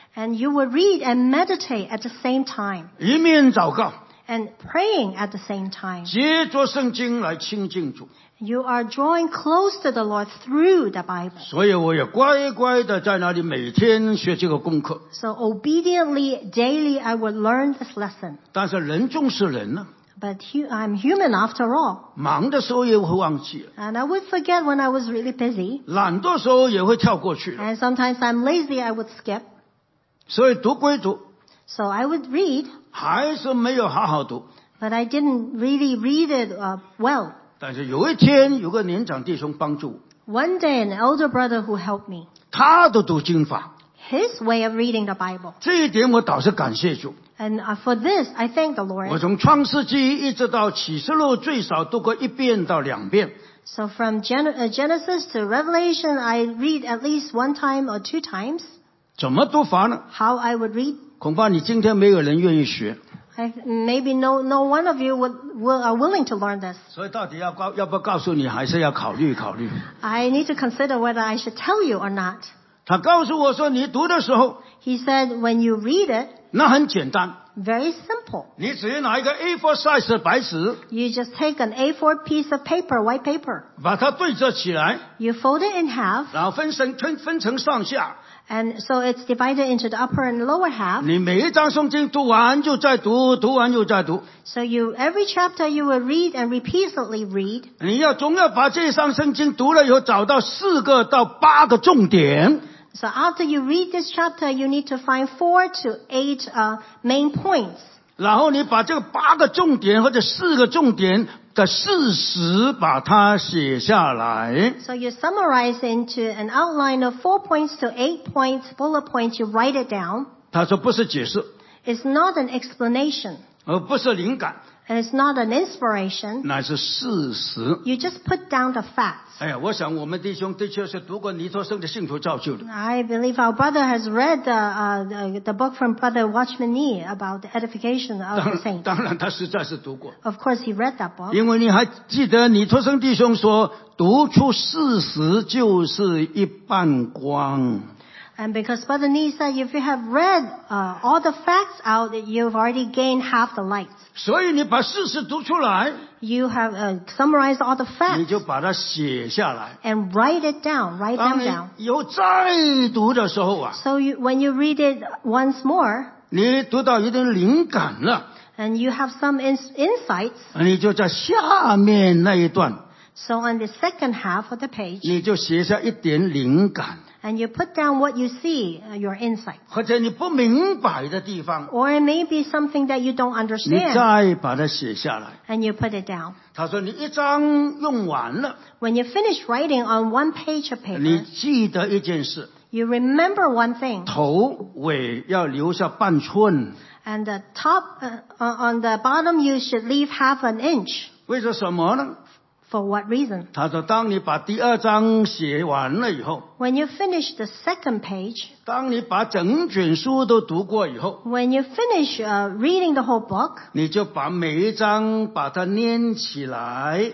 And you will read and meditate at the same time. 一面祷告， And praying at the same time. 借着圣经来亲近主。 You are drawing close to the Lord through the Bible. 所以我也乖乖的在那里每天学这个功课。 So obediently, daily, I would learn this lesson. 但是人终是人呢， But hu- I'm human after all. 忙的时候也会忘记， And I would forget when I was really busy. 懒惰的时候也会跳过去。 And sometimes I'm lazy, I would skip. 所以读归读， So I would read, 还是没有好好读。 but I didn't really read it uh, well. 但是有一天，有个年长弟兄帮助我， One day, an elder brother who helped me, 他的读经法， his way of reading the Bible. 这一点我倒是感谢主。 And uh, for this, I thank the 我 Lord. 从创世纪一直到启示录，最少读过一遍到两遍。 So from Gen- uh, Genesis to Revelation, I read at least one time or two times. 怎么读法呢？ How I would read, 恐怕你今天没有人愿意学。 I, maybe no, no one of you would, will, are willing to learn this. 所以到底要告要不要告诉你，还是要考虑考虑。 I need to consider whether I should tell you or not. 他告诉我说，你读的时候， He said, when you read it, 那很简单， very simple. 你只要拿一个 A 四 size 的白纸， You just take an A four piece of paper, white paper. 把它对折起来， You fold it in half, 然后分成分分成上下。 and so it's divided into the upper and lower half. 你每一章圣经读完就再读，读完又再读。 So you, every chapter you will read and repeatedly read. 你要总要把这一章圣经读了以后，找到四个到八个重点。 So after you read this chapter, you need to find four to eight uh, main points. 然后你把这个八个重点或者四个重点的事实把它写下来。 So you summarize into an outline of four points to eight points, bullet points, you write it down. 他说不是解释， It's not an explanation, 而不是灵感， and it's not an inspiration. 乃是事实。 You just put down the facts. 哎呀，我想我们弟兄的确是读过尼托生的信徒造就的。 I believe our brother has read the, uh, the, the book from Brother Watchman Nee about the edification of 当 the saints. 当然，他实在是读过， Of course, he read that book. 因为你还记得尼托生弟兄说，读出事实就是一半光。 And because Brother Nee said, if you have read uh, all the facts out, you've already gained half the light. 所以你把事实读出来， You have uh, summarized all the 你 facts 就把它写下来。 and write it down, write 当 them 你 down. 以后再读的时候啊， So you, when you read it once more 你读到一点灵感了， and you have some ins- insights, 你就在下面那一段， so on the second half of the page, 你就写下一点灵感， and you put down what you see, uh, your insights. 或者你不明白的地方， Or it may be something that you don't 你 understand, 再把它写下来。 and you put it down. 他说你一章用完了， When you finish writing on one page of 你 paper, 记得一件事， you remember one thing, 头尾要留下半寸。 and the top, uh, on the bottom you should leave half an inch. 为了什么呢？ For what reason? 他说，当你把第二章写完了以后， When you finish the second page, 当你把整卷书都读过以后， when you finish uh, reading the whole book, 你就把每一章把它粘起来。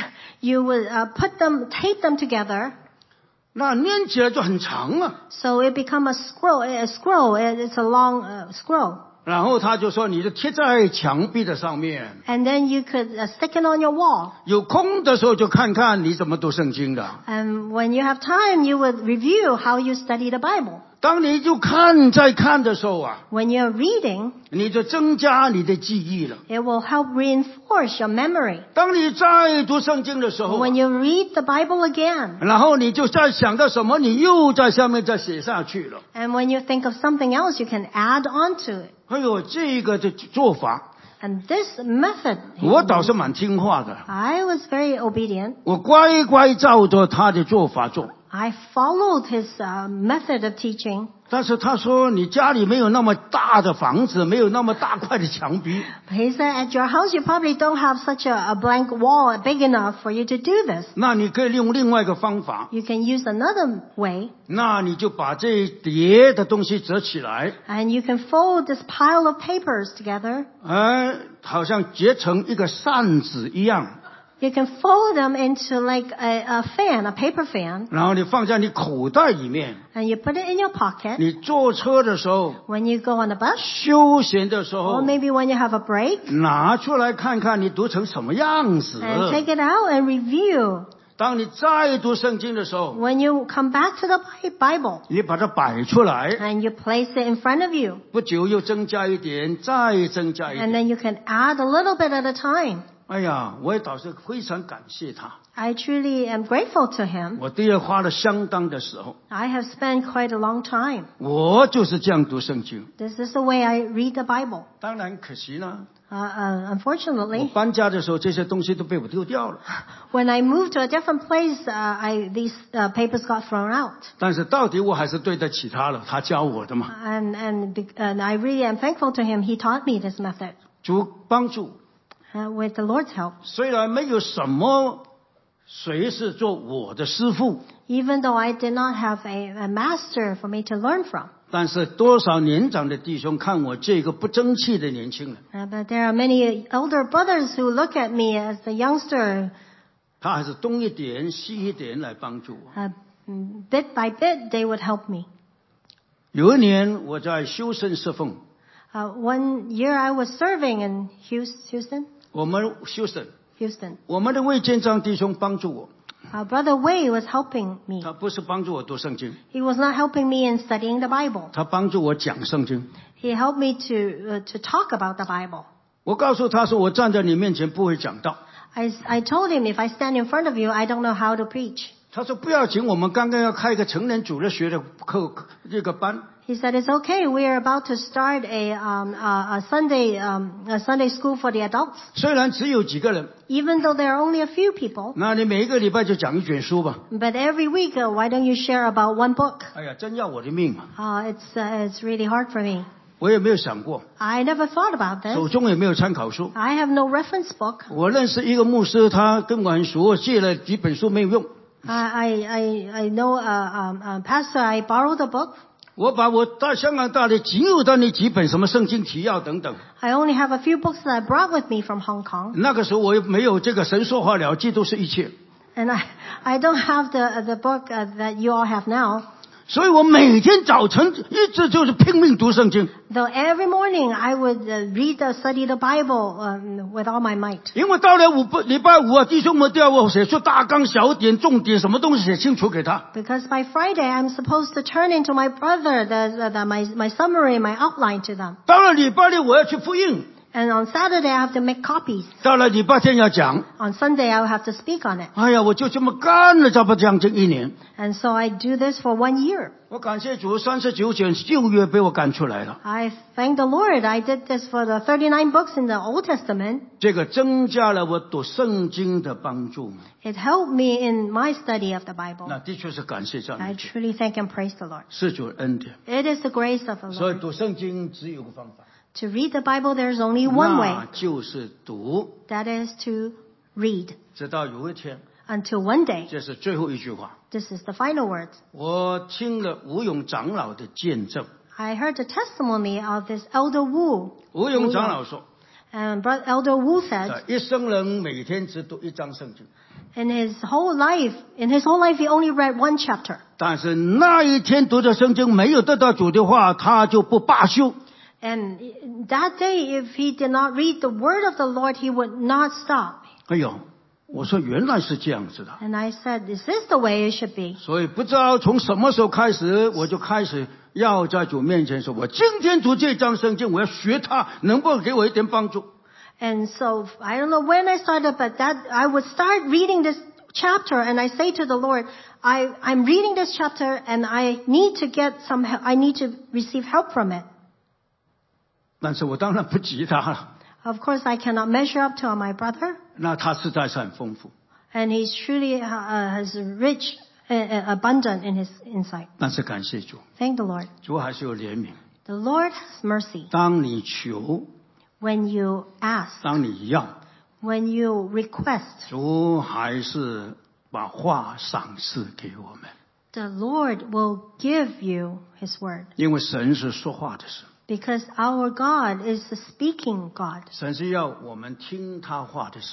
you will uh, put them, tape them together, 那粘起来就很长啊。 so it become a scroll. A scroll. It's a long uh, scroll. 然后他就说，你就贴在墙壁的上面， And then you could uh, stick it on your wall. 有空的时候就看看你怎么读圣经的。 And when you have time, you would review how you study the Bible. 当你就看再看的时候啊， When you're reading, 你就增加你的记忆了。 it will help reinforce your memory. 当你再读圣经的时候啊， When you read the Bible again, 然后你就再想到什么，你又在下面再写下去了。 and when you think of something else, you can add on to it. 哎呦，这个的做法， And this method, 我倒是蛮听话的， I was very obedient. 我乖乖照着他的做法做。 I followed his uh, method of teaching. 但是他说，你家里没有那么大的房子，没有那么大块的墙壁， But he said, at your house, you probably don't have such a, a blank wall big enough for you to do this. 那你可以用另外一个方法， You can use another way, 那你就把这一叠的东西折起来， and you can fold this pile of papers together, 哎，好像结成一个扇子一样， You can fold them into like a, a fan, a paper fan, 然后你放在你口袋里面。 and you put it in your pocket. 你坐车的时候， When you go on the bus, 休闲的时 or 候， maybe when you have a break, 拿出来看看你读成什么样子。 and take it out and review. 当你再读圣经的时候， When you come back to the Bi- Bible, 你把它摆出来， and you place it in front of you, 不久又增加一点，再增加一 and 点。 then you can add a little bit at a time. 哎呀，我也倒是非常感谢他。 I truly am grateful to him. 我的确花了相当的时候， I have spent quite a long time. 我就是这样读圣经。 This is the way I read the Bible. 当然可惜呢， Uh, uh, 我 unfortunately, 搬家的时候这些东西都被我丢掉了。 when I moved to a different place, uh, I, these uh, papers got thrown out. 但是到底我还是对得起他了，他教我的嘛。 And, and, be- and I really am thankful to him. He taught me this method 主帮助， uh, with the Lord's help. 虽然没有什么谁是做我的师傅， Even though I did not have a, a master for me to learn from. 但是多少年长的弟兄看我这个不争气的年轻人， Uh, but there are many elder brothers who look at me as a youngster. 他还是东一点西一点来帮助我。 Uh, mm, bit by bit, they would help me. 有一年我在修身侍奉， Uh, one year I was serving in Hous- Houston, 我们修身， Houston. 我们的魏建章弟兄帮助我， Uh, Brother Wei was helping me. 他不是帮助我读圣经， He was not helping me in studying the Bible. 他帮助我讲圣经。 He helped me to uh, to talk about the Bible. 我告诉他说，我站在你面前不会讲道。 I, I told him, if I stand in front of you, I don't know how to preach. 他说不要紧，我们刚刚要开一个成人主日学的课这个班。 He said, it's okay. We are about to start a, um, a, a Sunday um, a Sunday school for the adults. 虽然只有几个人， Even though there are only a few people, 那你每一个礼拜就讲一卷书吧。 but every week, uh, why don't you share about one book? 哎呀，真要我的命啊！ Uh, it's uh, it's really hard for me. 我也没有想过， I never thought about 手 this. 中也没有参考书。 I have no reference book. 我认识一个牧师，他跟我很熟，我借了几本书没有用。 I I I, I know a um, um, pastor. I borrowed a book. 我把我到香港大的仅有的那几本什么圣经提要等等， I only have a few books that I brought with me from Hong Kong, 那个时候我也没有这个神说话了，基督是一切， and I I don't have the the book uh, that you all have now. 所以我每天早晨一直就是拼命读圣经， Though every morning I would uh, read the study the Bible um, with all my might. 因为到了五礼拜五啊，弟兄们都要我写出大纲、小点、重点，什么东西写清楚给他。 Because by Friday I'm supposed to turn into my brother the, the, the, my my summary, my outline to them. 到了礼拜六我要去复印， And on Saturday I have to make copies. 到了礼拜天要讲。 On Sunday I will have to speak on it. 哎呀，我就这么干了差不多将近一年。 And so I do this for one year. 我感谢主，三十九卷旧约被我赶出来了， I thank the Lord. I did this for the thirty-nine books in the Old Testament. 这个增加了我读圣经的帮助。 It helped me in my study of the 那 Bible. 的确是感谢上 I 帝， truly thank and praise the Lord. 是主恩典。 It is the grace of the 所以 Lord. 读圣经只有个方法， To read the Bible, there's only one way. 那就是读。 That is to read. 直到有一天， Until one day, 这是最后一句话， this is the final words. 我听了吴勇长老的见证。 I heard the testimony of this Elder Wu. 吴勇长老说， And Brother Elder Wu said, 呃一生人每天只读一章圣经， in his whole life, in his whole life, he only read one chapter. 但是那一天读的圣经没有得到主的话，他就不罢休。 And that day, if he did not read the word of the Lord, he would not stop. 哎呦，我说原来是这样子的， And I said, this is the way it should be. 所以不知道从什么时候开始，我就开始要在主面前说，我今天读这章圣经，我要学它，能不能给我一点帮助？ And so I don't know when I started, but that I would start reading this chapter, and I say to the Lord, I, I'm reading this chapter, and I need to get some help. I need to receive help from it. 但是我当然不及他了， Of course, I cannot measure up to my brother, 那他实在是很丰富。 and he's truly uh, has rich, uh, uh, abundant in his insight. 但是感谢主， Thank the Lord. 主还是有怜悯。 The Lord has mercy 当你求， when you ask, 当你要， when you request. 主还是把话赏赐给我们， The Lord will give you His word, 因为神是说话的神， because our God is the speaking God. 神是要我们听他话的神。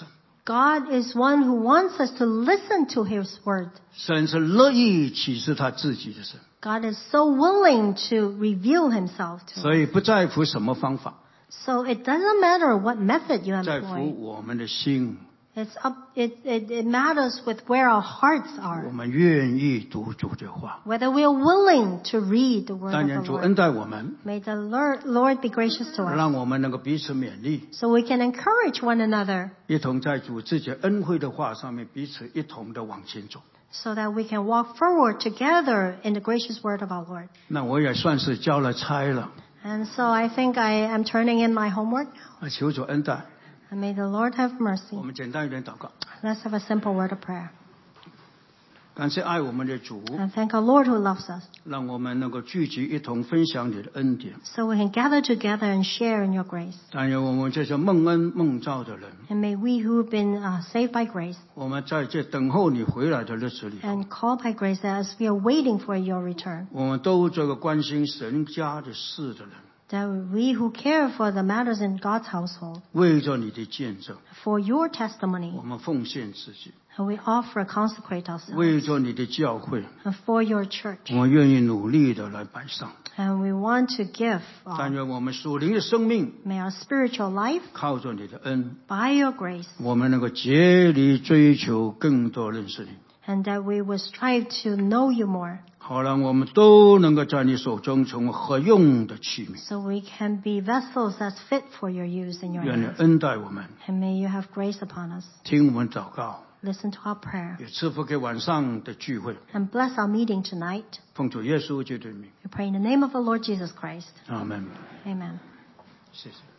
God is one who wants us to listen to His word. 神是乐意启示他自己的神， God is so willing to reveal Himself to 所 us. 以不在乎什么方法， So it doesn't matter what method you 在乎 employ. 我们的心， It's up, it, it, it matters with where our hearts 我 are. 们愿意读主的话。 Whether we are willing to read the word 但 of 愿 the 主恩 Lord. 待我们， May the Lord, Lord be gracious to us. 让我们能够彼此勉励， So we can encourage one another 一同在主自己恩惠的话上面彼此一同的往前走。 so that we can walk forward together in the gracious word of our Lord. 那我也算是交了差了， And so I think I am turning in my homework now. 啊，求主恩待。 And may the Lord have 我 mercy. 们简单一点祷告， Let's have a simple word of prayer. 感谢爱我们的主， And thank our Lord who loves us. 让我们能够聚集一同分享你的恩典。 So we can gather together and share in your grace. 但愿我们这些蒙恩蒙召的人， And may we who have been uh, saved by grace 我们在这等候你回来的日子里， and called by grace as we are waiting for your return, 我们都这个关心神家的事的人， that we who care for the matters in God's household, 为着你的见证， for your 我 testimony, 们奉献自己； and we offer, consecrate ourselves, 为着你的教会， and for your church. 我们愿意努力的来摆上。 And we want to give. 但 Uh, 愿我们属灵的生命 may our spiritual life, 靠着你的恩， by your grace, 我们能够竭力追求更多认识你， and that we will strive to know you more, 好让我们都能够在你手中成为合用的器皿。 so we can be vessels that's fit for your use in your 愿你 hands. 恩待我们， And may you have grace upon us. 听我们祷告， Listen to our prayer. 也赐福给晚上的聚会。 And bless our meeting tonight. 奉主耶稣基督的名， We pray in the name of the Lord Jesus Christ. 阿门。 Amen. 谢谢。